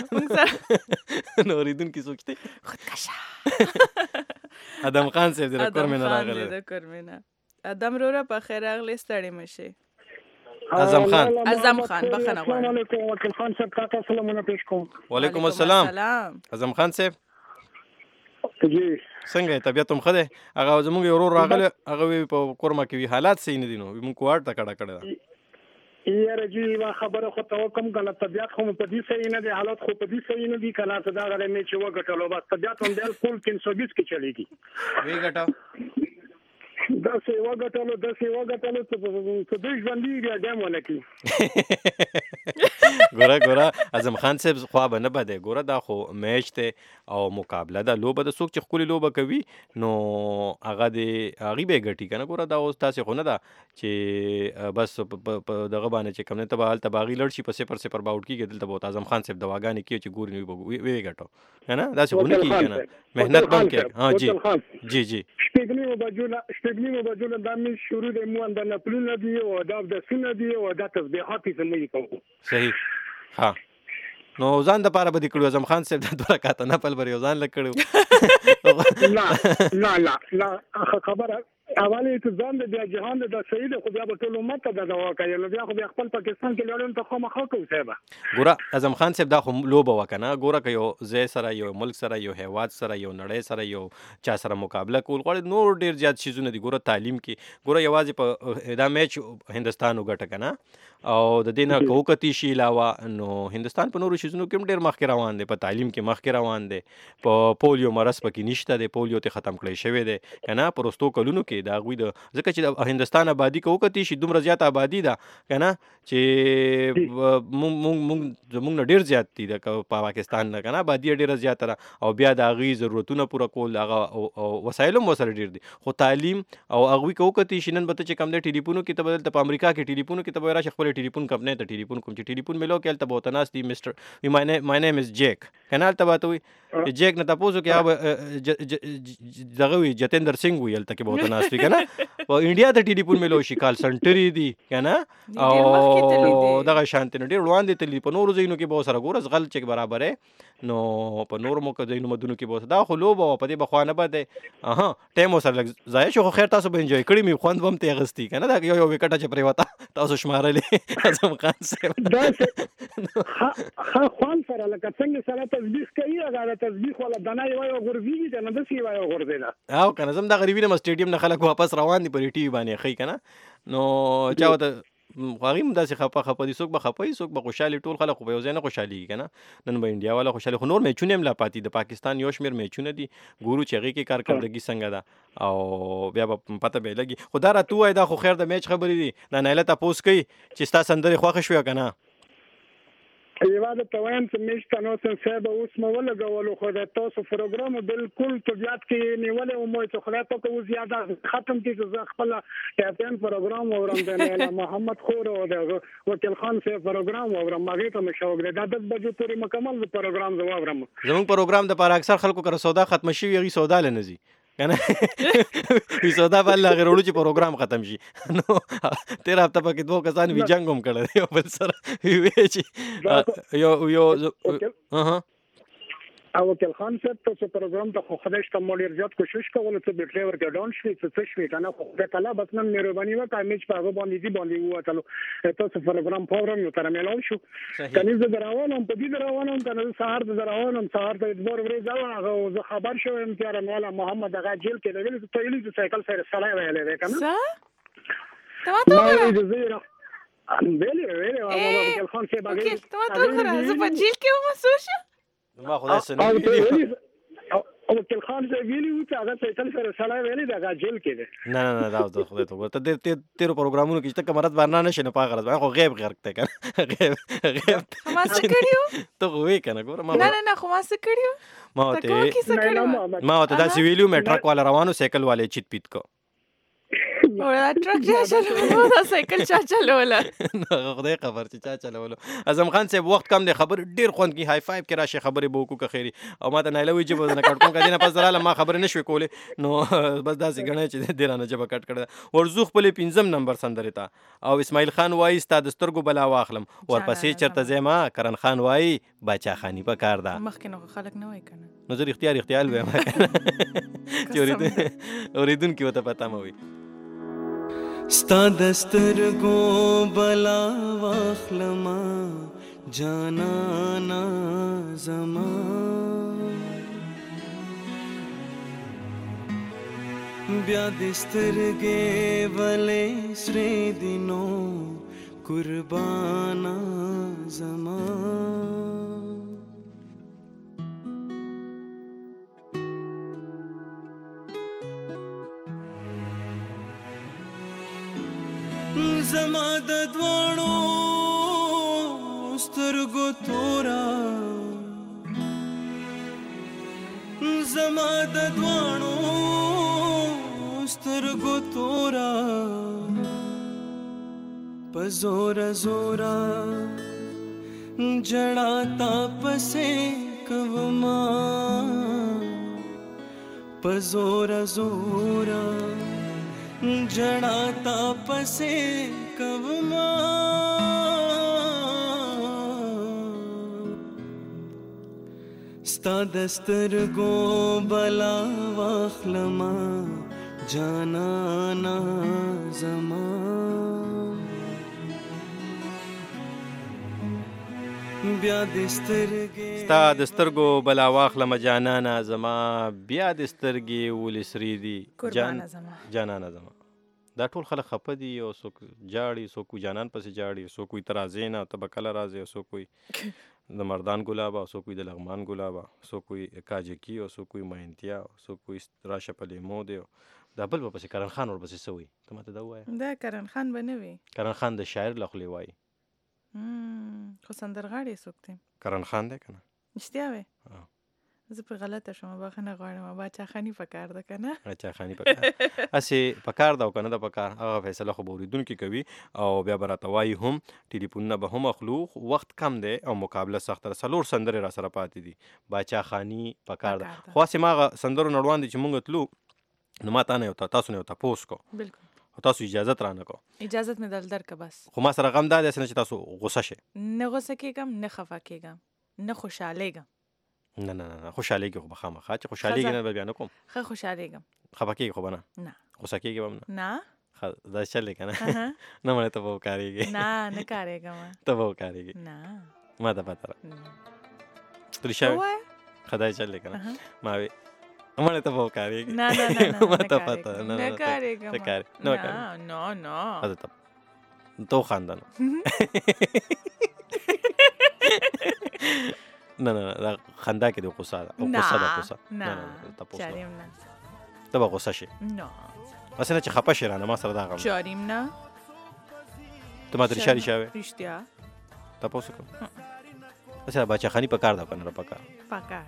نو ریدونکي سوچته خودکشا ادم خان صاحب د کورمنه راغله د کورمنه ادم رورا په خیر راغلی ستړي مشه. اعظم خان اعظم خان بخنه غواړم. السلام علیکم وکیل خان صاحب تاسو سلامونه پېښ کوم. وعلیکم السلام اعظم خان صاحب جی څنګه طبیعت هم ښه دی. هغه زموږ یو ورور راغلی هغه په کورما کې وي حالات صحیح نه دي نو موږ کوارټ ته کډه کړه یاره جی وا خبره خو ته کوم کنه طبیعت خو په دې صحیح نه دی حالات خو په دې صحیح نه دي کنه ته دا غره مې چې وګټلو بس طبیعت هم بالکل تین سو بیس کې چلیږي وی ګټه دا څه وګټلو دا څه وګټلو ته په دې ژوندۍ دی ګامونه کې ګوره ګوره اعظم خان صاحب خو به نه بده ګوره دا خو میچ ته او مقابله ده لوبه د څوک چې خولي لوبه کوي نو هغه د هغه به ګټي کنه ګوره دا اوس تاسو خو نه ده چې بس دغه باندې چې کوم نه تبال تباغي لړ شي په صفر صفر باوټ کیږي دلته به اعظم خان صاحب دواګانې کوي چې ګوري وی ګټو کنه دا څه ونه کیږي کنه مهنت بم کې ها جی جی جی شپږنی وبجونه شپږنی وبجونه د می شروع د مو اند نه پلو نه دی او دا د سینه دی او دا تسبیحات یې سمې کوو صحیح ها نو ځان د پاره به د کړو اعظم خان صاحب د دوه رکعات نه پل بر یو ځان لکړو لا لا لا لا خبره اوله ته ځان د جهان د سید خو بیا په ټول امت ته دا واقعي نو بیا خو خپل پاکستان کې لړن ته خو مخه کوي صاحب ګوره اعظم خان صاحب دا خو لوبه وکنه ګوره که یو ځای سره یو ملک سره یو هیواد سره یو نړۍ سره یو چا سره مقابله کول غواړي نور ډیر زیات شیزونه دي ګوره تعلیم کې ګوره یوازې په دا میچ هندستان وګټه کنه او د دې نه کوکتی شي علاوه نو هندستان په نورو شیزونو کې ډیر مخکې روان دی په تعلیم کې مخکې روان دی په پولیو مرض پکې نشته دی پولیو ته ختم کړی شوی دی کنه پرستو کلونو کې دا غوي د ځکه چې د هندستان آبادی کوکتی شي دومره زیات آبادی ده کنه چې مونږ مونږ زمونږ ډیر زیات دي د پاکستان نه کنه آبادی ډیره زیات ده او بیا د غي ضرورتونه پوره کول هغه وسایل هم وسره ډیر دي خو تعلیم او هغه کوکتی شي نن به چې کم د ټلیفونو کې ته بدل په امریکا کې ټلیفونو کې ته راشه خپل ټلیفون کمپنی ته ټلیفون کوم چې ټلیفون ملو کې الته بوت ناس دي مستر مای مای نیم از جیک کنه الته باتوي جیک نه تاسو کې هغه دغه وی جتیندر سنگ وی الته کې بوت ناس دي کنه او انډیا ته ټلیفون ملو شي کال سنټری دي کنه او دغه شانتي ډیر وړاندې ټلیفون نور زینو کې به سره ګورز غل چک برابر نو په نور مو کې زینو مدونو کې به دا خو لوب او په دې بخوانه بده اها ټیم سره ځای شو خو خیر تاسو به انجوای کړی می خوند بم ته غستی کنه دا یو یو وکټه چې پریوتا تاسو شمارلې اعظم خان صاحب دا ها خوان سره لکه څنګه سره تسبیح کوي هغه تسبیح ولا دنا یو یو غورځي کنه د سی یو غورځي او کنه زم دا غریبی نه سټیډیم نه خلک واپس روان دي په ټي وي باندې خې کنه نو چا وته غویم داسې خپه خپه دي څوک به خپه څوک به خوشحالي ټول خلک په یو ځای نه خوشحالي کنه نن به انډیا والا خوشحالي خو نور میچونه هم لا پاتې د پاکستان یو شمیر میچونه دي ګورو چې هغه کې کارکردګي څنګه ده او بیا به پته به لګي خو دا راتو وای دا خو خیر د میچ خبرې دي دا نه لته پوس کوي چې ستا سندري خوښ شو کنه یوه د توان چې میشته نو څنګه صاحب اوس مو ولګولو خو د تاسو پروګرام بالکل طبيعت کې نیولې او مو څه خلاص ته کو زیاده ختم کې چې خپل ټاپین پروګرام اورم د محمد خور او د وکیل خان صاحب پروګرام اورم ماګه ته مشوګ د دس بجو پورې مکمل پروګرام زو اورم زموږ پروګرام د پر اکثر خلکو کر سودا ختم شي یغي سودا لنزي کنه وی سودا بل غیر وړو چې پروګرام ختم شي نو تیر هفته پکې دوه کسان وی جنگ هم کړل یو بل سره وی چې یو یو ها او وکیل خان صاحب ته پروګرام ته خو خدای ته مولیر زیات کوشش کول چې بیټری ورګ ډاون شي څه شي کنه خو د طلب بس نن مهرباني وکړه میچ په هغه باندې دی باندې وته تاسو پروګرام فورم یو تر ملو شو کني زه دراوونم په دې دراوونم کنه سهار د دراوونم سهار د ادبار ورې ځو هغه زه خبر شوم چې مولا محمد هغه جیل کې لګل ته یې چې سایکل سره سلای ویلې کنه څه ته ویلې ویلې وکیل خان صاحب هغه وکیل ته ته خره زه په جیل کې وم سوشه ما خدای سره او وکیل خان صاحب ویلي و چې هغه سایکل سره سړی ویلې د هغه جیل کې دی نه نه نه دا د خدای ته ورته د تیرو پروګرامونو کې چې ته مراد ورنه نشي نه پاغه راځه خو غیب غرق ته کنه غیب غیب ما څه کړیو ته وې کنه ګوره ما نه نه نه خو ما څه کړیو ما ته ما ته دا سی ویلو مې ټرک والا روانو سایکل والے چیت پیت کو او دا ټرک چا چلولو دا سایکل چا چلوله نه خدای خبر چې چا چلولو اعظم خان صاحب وخت کم دی خبر ډیر خوند کی های فایو کې راشه خبرې بوکو که خیری او ما ته نه لوي چې نه کټ کوم کدی نه پس دراله ما خبرې نشوي کولې نو بس داسې غنې چې ډیرانه جبه کټ کړه ورزو خپل پنځم نمبر سندره تا او اسماعیل خان وایي ستاد سترګو بلا واخلم ورپسې چرته زما کرن خان وایي باچا خانی په کار ده مخکې نو خلک نه وای کنه نظر اختیار اختیار وایم چې اوریدونکو ته پتا مو وي ستا دسترګو بلا واخلما جانانا زما بیا دسترګې ولې سری دینو قربانا زما زما د دوانو سترګو تورا زما د دوانو سترګو تورا پزورا زورا جڑا تا پسې کوما پزورا زورا جڑا تا پسے کوما ستا دسترګو بلا واخلما جانانا زما بیا دسترګې ستا دسترګو بلا واخلم جانانا زما بیا دسترګې ولې سری دي قربانه زما جانانا زما دا ټول خلک خپه دي او څوک جاړي څوک جانان پسې جاړي څوک ترازې نه ته به کله راځي او څوک د مردان ګلابه او څوک د لغمان ګلابه څوک کاجکي او څوک مهنتیا او څوک راشه په لیمو دی دا بل به پسې کرن خان ورپسې څه وایي ته ماته دا ووایه دا کرن خان به نه وي کرن خان د شاعر له خولې وایي خو سندرغاړی څوک دی کرن خان دی که نه رښتیا وی زه په غلطه شوم بخښنه غواړم باچا خاني په کار ده که نه باچا خاني په کار هسې په کار ده او که نه ده په کار هغه فیصله خو به اورېدونکي کوي او بیا به راته وایي هم ټلیفونونه به هم اخلو وخت کم دی او مقابله سخته ده څلور سندرې را سره پاتې دي باچا خاني په کار ده خو هسې ما هغه سندرو نه وړاندې چې مونږ تلو نو ما تا نه یو تاسو نه یو تپوس کو بلکل خو تاسو اجازت را نه کو اجازت مې دل درکه بس خو ما سره غم دا دی چې تاسو غوسه شئ نه غوسه کېږم نه خفه کېږم نه خوشحالېږم نه نه نه خوشحالېږي خو به خامخا چې خوشحالېږي نه به بیا نه کوم ښه خوشحالېږم خفه کېږي خو به نه نه غوسه کېږي به هم نه نه دا چل دی که نه نه مړی ته به وکارېږي نه نه کارېږم ته به وکارېږي نه ما ته پته ده رښتیا وایې ښه دا چل دی که نه ما وې مړی ته به وکارېږي نه نه نه ما ته پته ده نه کارېږم ته کارې نه وکارېږي نه نه ښه ته ته وخانده نو نه نه دا خندا کې د غوسه ده او غوسه ده غوسه نه نه تپوس نه چاریم نه ته به غوسه شي نه بس نه چې خفه شي رانه ما سره دا غم چاریم نه ته ما ته رښتیا رښتیا وایې رښتیا تپوس وکړم اچھا باچا خاني په کار ده که نه په کار په کار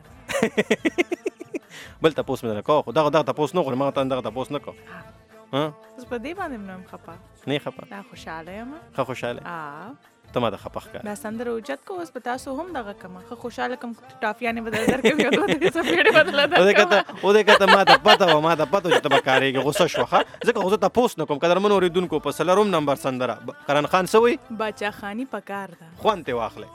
بل تپوس مې نه کوه خو دغه دغه تپوس نه غواړم ما ته دغه تپوس نه کوه زه په دې باندې نه یم خفه نه یې خفه دا خوشحاله یم ښه خوشحاله ته ما ته خفه ښکارې دا سندره اوچت کو اوس په تاسو هم دغه کمه ښه خوشحاله کم ټافیانې به در درکوي او دوه درې څپېړې به درله درکومه ودې کته ما ته پته وه ما ته پته وه چې ته به کارېږي غوسه شوه ښه ځکه خو زه تپوس نه کوم قدرمنو اورېدونکو په څلورم نمبر سندره کرن خان څه وایي باچا خاني په کار ده خوند ترې واخلئ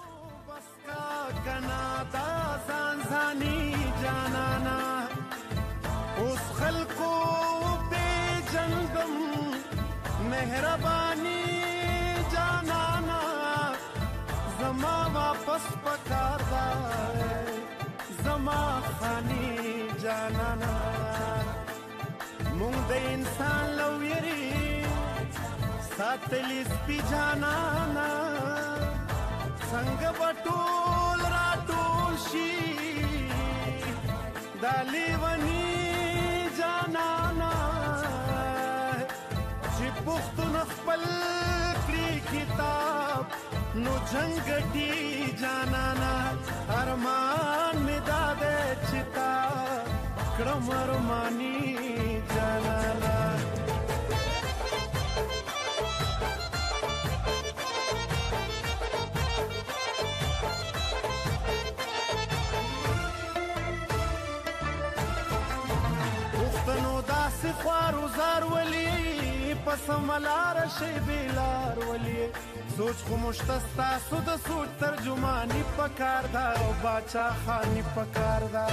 مهربانی جانانا زما واپس پکار دا زما خانی جانانا مونږ د انسان لویری ساتلی سپی جانانا څنګه بټول را ټول شي دالی ونی جانانا چې پښتون خپل کړي کتاب نو جنگټي جانانا ارمان می داده چتا کړم ارمانی جانانا خوارو زار ولی پس ملار شی بیلار ولی سوچ خو مشتستا سود سوچ ترجمانی پکار دا او باچا خانی پکار دا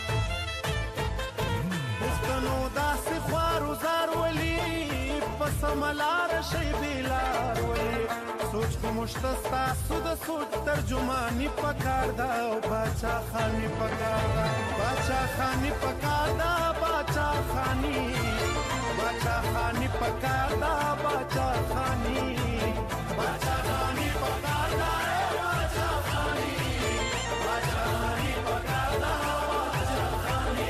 پختنو دا سی خوارو زار ولی پس ملار شی بیلار ولی سوچ خو مشتستا سود سوچ ترجمانی پکار دا او باچا خانی پکار دا باچا خانی پکار دا باچا خانی باچا خانی پکار دا باچا خانی باچا خانی پکار دا باچا خانی باچا خانی پکار دا باچا خانی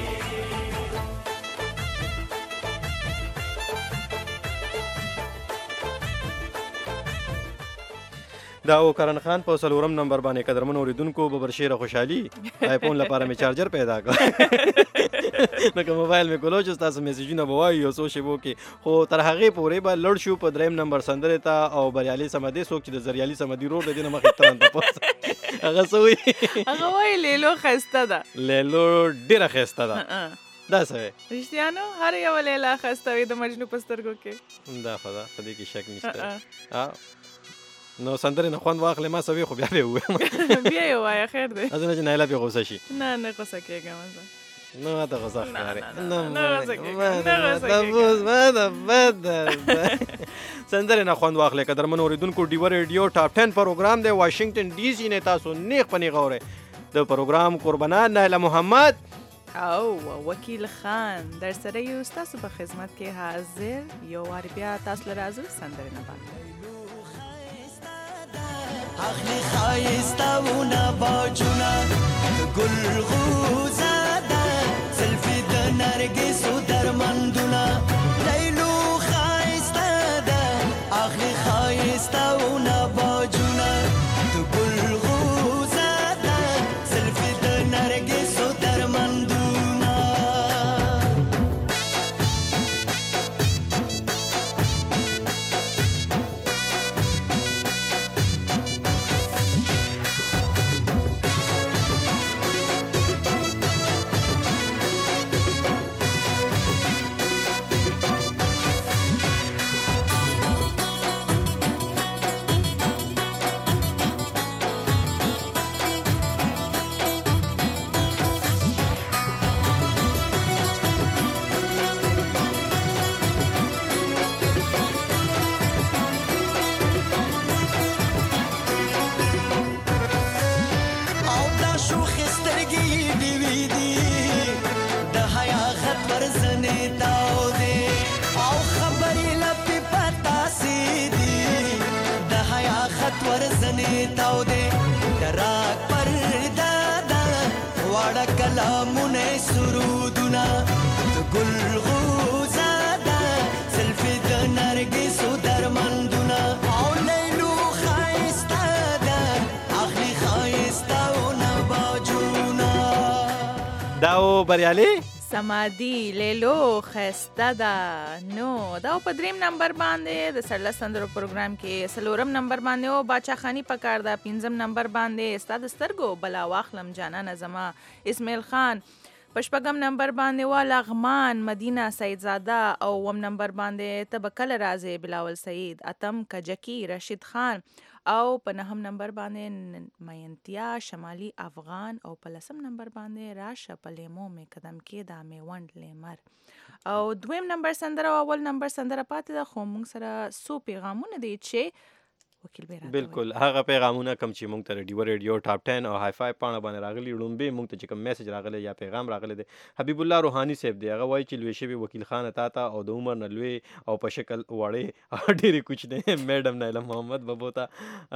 دا او کرن خان په څلورم نمبر باندې قدرمن اوریدونکو ببرشیر خوشحالي آیفون لپاره می چارجر پیدا کړ نو کوم موبایل می کولو چې تاسو میسجونه بوایي او سوچ وو کې خو تر هغه پورې به لړ شو په دریم نمبر سندره ته او بریالي سمدي سوچ د زریالي سمدي روډ دینه مخې تران ته پوس هغه سوې هغه وای لیلو خسته ده لیلو ډیره خسته ده دا څه رښتیانو هر یو لیلا خسته وي د مجنون پسترګو کې دا خدا په دې کې شک نشته ها نو سندره نه خوند واخلې ما سوي خو بیا به و بیا یو وای خیر دی ازنه چې نایله به غوسه شي نه نه غوسه کېږم نو دا غوسه ښکاري نه غوسه کېږم سندره نه خوند واخلې قدرمن اوریدونکو ډیو ریډیو ټاپ ټن پروګرام دی واشنگټن ډي سي نه تاسو نیغ پنی غوره د پروګرام قربانان نایله محمد او وکیل خان در سره یو تاسو په خدمت کې حاضر یو وار بیا تاسو لرازو سندره نه باندې اخلی خایستاونا باجونا گل غوزادا سلفی د نرگس و درمندونا لیلو خایستادا اخلی خایستاونا باجونا گل غوزادا سلفی د نرگس و درمندونا ورزنی تاو دے دراک پر دادا واڑا کلامون سرودنا گل غوزادا سلفی د نرگس و درمندنا او لیلو خایستادا اخلی خایستا و نباجونا داو بریالی سمادي لیلو خسته ده نو دا په دریم نمبر باندې د سرله سندرو پروګرام کې سلورم نمبر باندې او باچا خانی پکار ده پنځم نمبر باندې استاد سترګو بلا واخلم جانا نظما اسماعیل خان پشپغم نمبر باندې وا لغمان مدینه سیدزاده او وم نمبر باندې تبکل رازه بلاول سعید اتم کجکی رشید خان او په نهم نمبر باندې مینتیا شمالی افغان او په لسم نمبر باندې راشه په لیمو می قدم کې دا می وند لیمر او دویم نمبر سندره او اول نمبر سندره پاتې ده خو موږ سره سو پیغامونه دي چې وکیل به راته بالکل هغه پیغامونه کم چې مونږ ته ریډیو ریډیو ټاپ ټن او های فای پاڼه باندې راغلي لومبه مونږ ته چې کوم میسج راغلی یا پیغام راغلی دی حبیب الله روحانی صاحب دی هغه وایي چې لوی شوی وکیل خان تا ته او د عمر نه لوی او په شکل وړې ډېرې کوچنۍ میډم نایله محمد بابو ته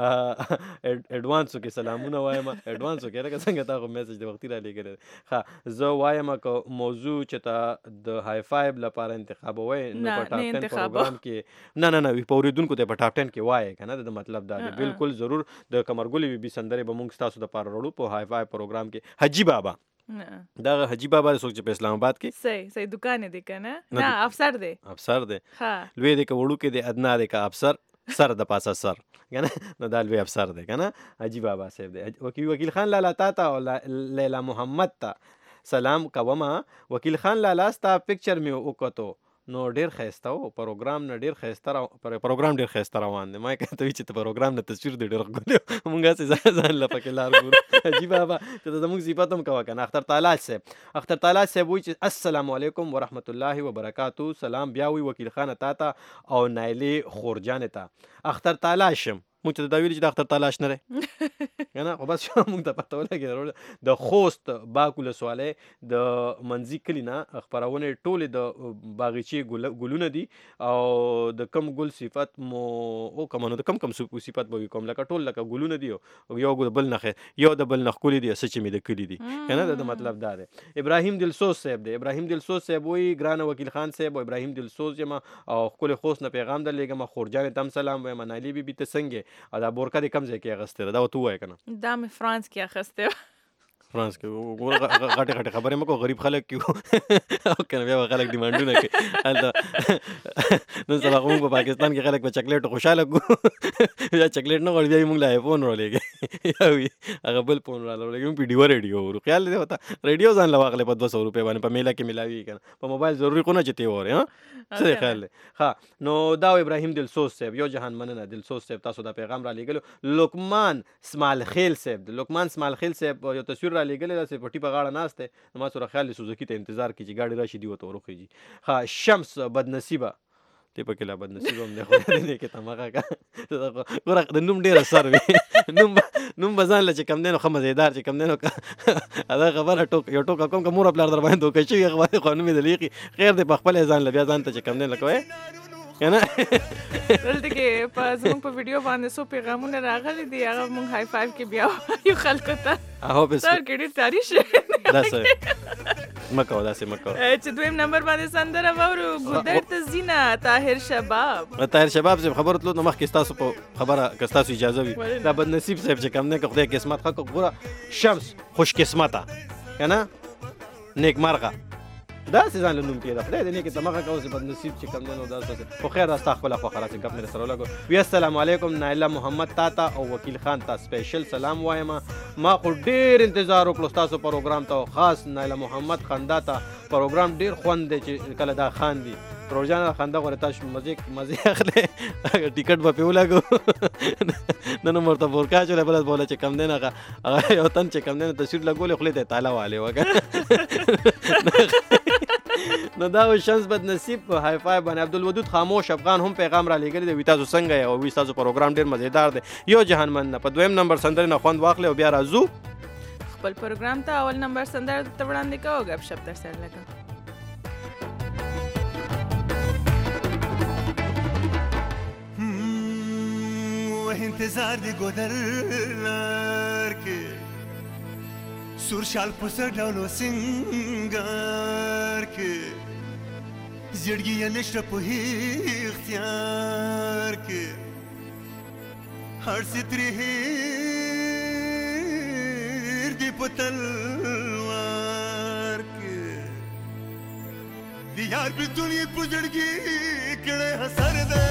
اډوانسو کې سلامونه وایم اډوانسو کې لکه څنګه تا خو میسج د وختي را لېږلی ښه زه وایم که موضوع چې ته د های فای لپاره انتخابوئ نو په ټاپ ټن پروګرام کې نه نه نه په اورېدونکو ته په ټاپ ټن کې وایې که نه د مطلب دا دی بالکل ضرور د کمرګلې بي بي سندرې به موږ ستاسو دپاره راوړو په های فای پروګرام کې حجي بابا دغه حجي بابا د څوک چې په اسلام آباد کې صحیح صحیح دکان دی که نه نه افسر دی افسر دی لوی دی که وړوکی دی ادنا دی که افسر سر د پاسه سر که نه نو دا لوی افسر دی که نه حجي بابا صاحب دی وکیل خان لالا تا ته او لیلا محمد ته سلام کومه وکیل خان لالا ستا پکچر مې وکتو نو ډیر ښایسته و پروګرام نه ډیر ښایسته پروګرام ډیر ښایسته روان دی ما یې کته وي چې ته پروګرام نه تصویر دی ډېر ښکلی و مونږ هسې ځان له پکې لار ګورو حجي بابا چې ته زموږ صفت هم کوه که نه اختر تالاج صاحب اختر تالاج صاحب وایي چې السلام علیکم ورحمت الله وبرکاتو سلام بیا وایي وکیل خانه تا ته او نایلې خورجانې ته اختر تالاج شم مونږ ته دا ویلي چې د اختر تالاش نه دی که نه خو بس مونږ ته پته ولګېده د خوست باک ولسوالۍ د منځي کلي نه خپرونې ټولې د باغچې ګلونه دي او د کم ګل صفت مو وکړم نو د کم کم صفت به وکړم لکه ټول لکه ګلونه دي یو د بل نه یو د بل نه ښکلي دي څه چې مې د کلي دي که نه د مطلب دا دی ابراهیم دلسوز صاحب دی ابراهیم دلسوز صاحب وایي ګرانه وکیل خان صاحب او ابراهیم دلسوز یم او ښکلې خوست نه پیغام در لېږم خورجانې ته هم سلام وایم نایلې بي بي ته څنګه او دا بورکه دې کوم ځای کې اخیستې ده دا ورته ووایه که نه دا مې فرانس کې اخیستې وه فرانس کې ګوره غټې غټې خبرې مه کوه غریب خلک کې او که نه بیا به خلک ډیمانډونه کوي هلته نن سبا خو موږ په پاکستان کې خلک په چکلیټو خوشحاله کړو بیا چکلیټ نه غواړي بیا یې موږ له آیفون راولېږي یا وي هغه بل فون راولېږي موږ پې ډیوه ریډیو ورو خیال دی ورته ریډیو ځان له واخلې په دوه سوه روپۍ باندې په میله کې ملاوي که نه په موبایل ضروري خو نه چې تی وورې ها څه دی خیال دی ښه نو دا و ابراهیم دلسوز صاحب یو جهان مننه دلسوز صاحب تاسو دا پیغام را لېږلو لقمان سمال خیل صاحب د لقمان سمال خیل صاحب یو تصویر را لېږلی داسې پټي په غاړه ناست دی نو ما سره خیال دی سوزکي ته انتظار کړي چې ګاډي راشي دي ورته وروخیږي ښه شمس بدنصیبه تی پکې لا بدنصیبه هم دی خو دی کې تمغه که ګوره د نوم ډېره سر وي نوم نوم به ځان له چې کم دی نو ښه مزېدار چې کم دی نو دا خبره ټوک یو ټوکه کوم که مور پلار در باندې دوکه شوي خبرې خو نوم یې د لیکي خیر دی په خپله ځان له بیا ځان ته چې کم دی لکه وایې که نه دلته کې په زموږ په ویډیو باندې څو پیغامونه راغلي دي هغه موږ های فایو کې بیا وایو خلکو ته سر کې ډېر تاریخ شوی دا څه مه کوه داسې مه کوه چې دویم نمبر باندې سندره واورو ګودر ته ځینه طاهر شباب طاهر شباب صاحب خبرو تلو نو مخکې ستاسو په خبره که ستاسو اجازه وي دا بدنصیب صاحب چې کوم دی که خدای قسمت ښه کړو ګوره شمس خوش قسمته که نه نیک مرغه داسې ځان له نوم کېده خدای دې نیکې دماغه کوه چې بدنصیب چې کوم دی نو داسې خو خیر دا ستا خپله خوښه راسې ګپ مې درسره ولګو وی السلام علیکم نایله محمد تا ته او وکیل خان ته سپیشل سلام وایم ما خو ډېر انتظار وکړو ستاسو پروګرام ته او خاص نایله محمد خندا ته پروګرام ډېر خوند دی چې کله دا خاندي روزانه خندا غواړي تاسو مزې مزې اخلئ ټیکټ به پرې ولګو نن هم ورته بورکا اچولی بله بوله چې کم دی نه هغه یو تن چې کم دی نه تصویر لګولې خولې ته یې تاله والې وه نو دا و شمس بدنصیب په های فای باندې عبدالودود خاموش افغان هم پیغام را لېږلی دی وي تاسو څنګه یې او وي ستاسو پروګرام ډېر مزېدار دی یو جهان مننه په دویم نمبر سندرې نه خوند واخلئ او بیا راځو خپل پروګرام ته اول نمبر سندره درته وړاندې کوو ګپ شپ در سره لګو انتظار دی ګودر لار کې سور شال په سر ډولو سنگار کې زړګي یې نشته په اختیار کې هر ستري هیر دی په تلوار کې دی یار بلتون یې په زړګي کړه حسر دی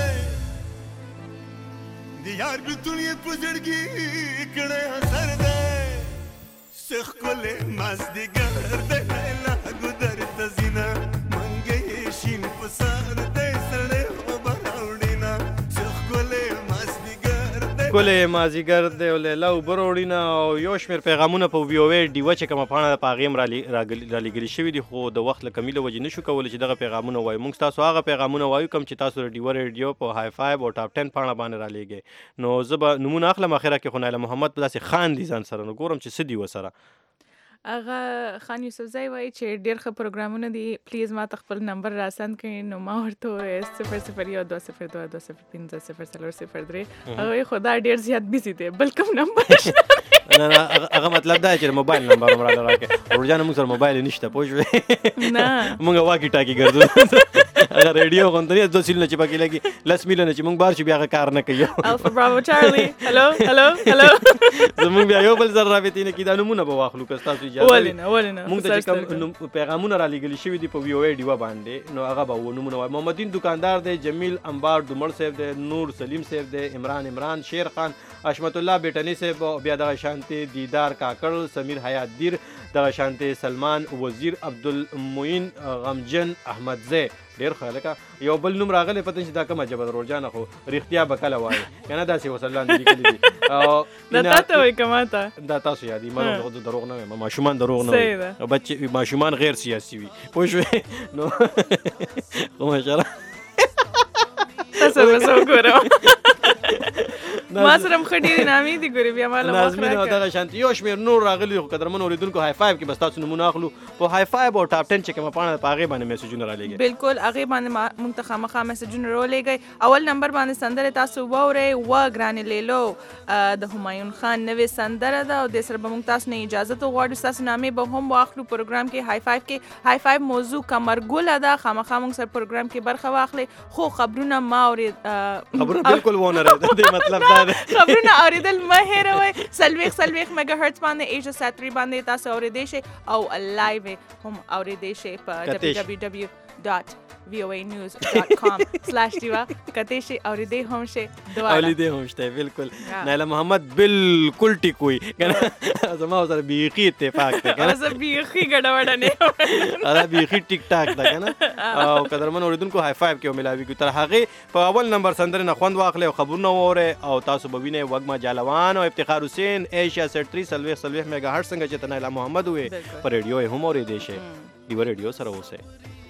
دی یار بلتون یې په زړګي کړه حسر دی سخ کله مازدیګر دی لا ګودر ته زینا منګې شین په سر دی سړې او براوډینا سخ کله مازدیګر دی ښکلی مازدیګر دی او لیلا اوبه راوړي نه او یو شمېر پیغامونه په وي او ای ډیوه چې کومه پاڼه ده په هغې هم رالیږلي شوي دي خو د وخت له کمي له وجې نه شو کولی چې دغه پیغامونه ووایو. موږ ستاسو هغه پیغامونه وایو کوم چې تاسو د ډیوه ریډیو په های فایو او ټاپ ټن پاڼه باندې رالیږئ. نو زه به نومونه اخلم اخره کې خو نایله محمد په داسې خاندي ځان سره نو ګورم چې څه دي ورسره. هغه خان یوسفزی وایي چې ډېر ښه پروګرامونه دي پلیز ما ته خپل نمبر راسند کړئ. نو ما ورته وویل صفر صفر یو دوه صفر دوه دوه صفر پنځه صفر څلور صفر درې. هغه وایي خو دا ډېر زیات بیزي دی بل کوم نمبر شته نه نه هغه مطلب دا چې موبایل نمبر هم راله راکړې. ورجانه موږ سره موبایل نشته پوه شوې نه موږ واکي ټاکي ګرځو هغه ریډیو غوندري دوه سیلونه چې پکې لګي لس میلیونه چې موږ بار شو بیا هغه کار نه کوي. الفا براوو چارلی هلو هلو هلو زموږ بیا یو بل سره رابطې نه کېږي دا نومونه به واخلو که ستاسو اجازه ولې نه ولې نه موږ ته چې کوم پیغامونه رالیږلي شوي دي په وي او ای ډیوه باندې نو هغه به و نومونه وایي. محمدین دکاندار دی، جمیل انبار دومړ صاحب دی، نور سلیم صاحب دی، عمران عمران، شیر خان، حشمت الله بیټني صاحب، بیا دغه شانتې دیدار کاکړ، سمیر حیات دیر، دغه شانتې سلمان وزیر، عبدالمعین غمجن احمدزی. ډېر ښه لکه یو بل نوم راغلی پته چې دا کومه ژبه ده روژانه خو رښتیا به کله وایي که نه داسې ورسره لاندې لیکلي دي. دا تا ته وایي که ما ته دا تاسو یادي ما دروغ نه وایم ماشومان دروغ نه وایي بچې ماشومان غیر سیاسي وي پوه شوې نو خو ماشاءالله تاسو به څه وګورم ما سره هم ښه ډېرې نامې دي ګورې بیا ما له وخت نازمین او دغه شانتې یو شمېر نور راغلي خو قدرمنو اورېدونکو های فایو کې به ستاسو نومونه اخلو په های فایو او ټاپ ټن چې کومه پاڼه ده په هغې باندې میسجونه رالیږئ. بلکل هغې باندې موږ ته خامخا میسجونه راولېږئ. اول نمبر باندې سندرې تاسو واورئ و ګرانې لیلو د همایون خان نوې سندره ده او دې سره به موږ تاسو نه اجازت وغواړو ستاسو نامې به هم واخلو پروګرام کې. های فایو کې های فایو موضوع کمرګله ده خامخا موږ سره پروګرام کې برخه واخلئ خو خبرونه ما اورېد خبرونه بلکل ونه رد دې مطلب دا ده خبرونه اورېدل مه هېروئ. څلوېښت څلوېښت میګا هرټز باندې ایشیا سات تري باندې تاسو اورېدی شئ او لایو هم اورېدی شئ په ډبلیو ډبلیو ډبلیو ډاټ وی او ای نیوز ډاټ کام سلاش ډیوا کتی شئ اورېدی هم شئ دواړه اورېدی هم شته بلکل. نایله محمد بلکل ټیک وي که نه زما سره بیخي اتفاق دی که نه زه بیخي ګډوډه نه یم هغه بیخي ټیک ټاک ده که نه او قدرمن اورېدونکو های فایو کې ملاویږو. تر هغې په اول نمبر سندرې نه خوند واخلئ او خبرونه واورئ او تاسو به وینئ وږمه جالوان او افتخار حسین ایشیا سیټ تري څلوېښت څلوېښت میګا هرټ څنګه چې ته نایله محمد وې په ریډیو یې هم اورېدی شئ. ډیوه ریډیو سره اوسئ.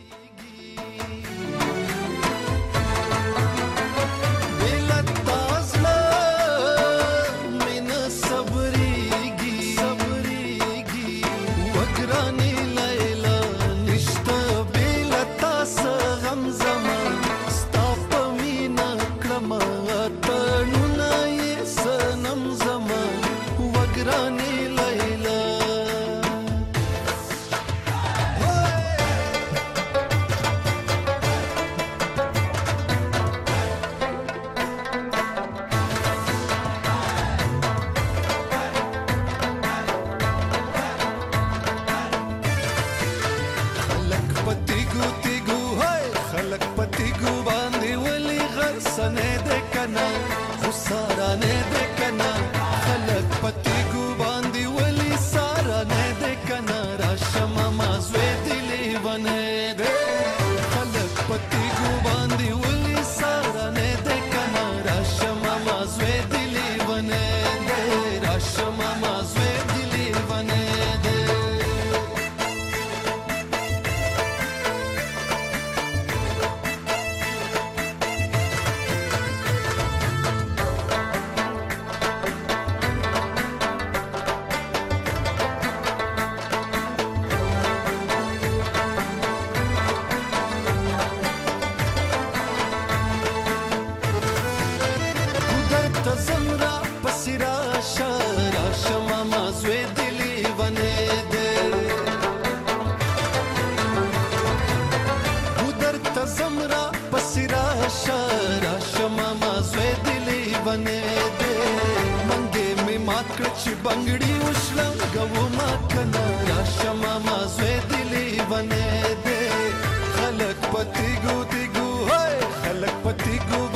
بنگړي وشلم غو ما کنا راشه ماما زوی دلی ونه دې خلک پتی ګو دی ګو هاي خلک پتی ګو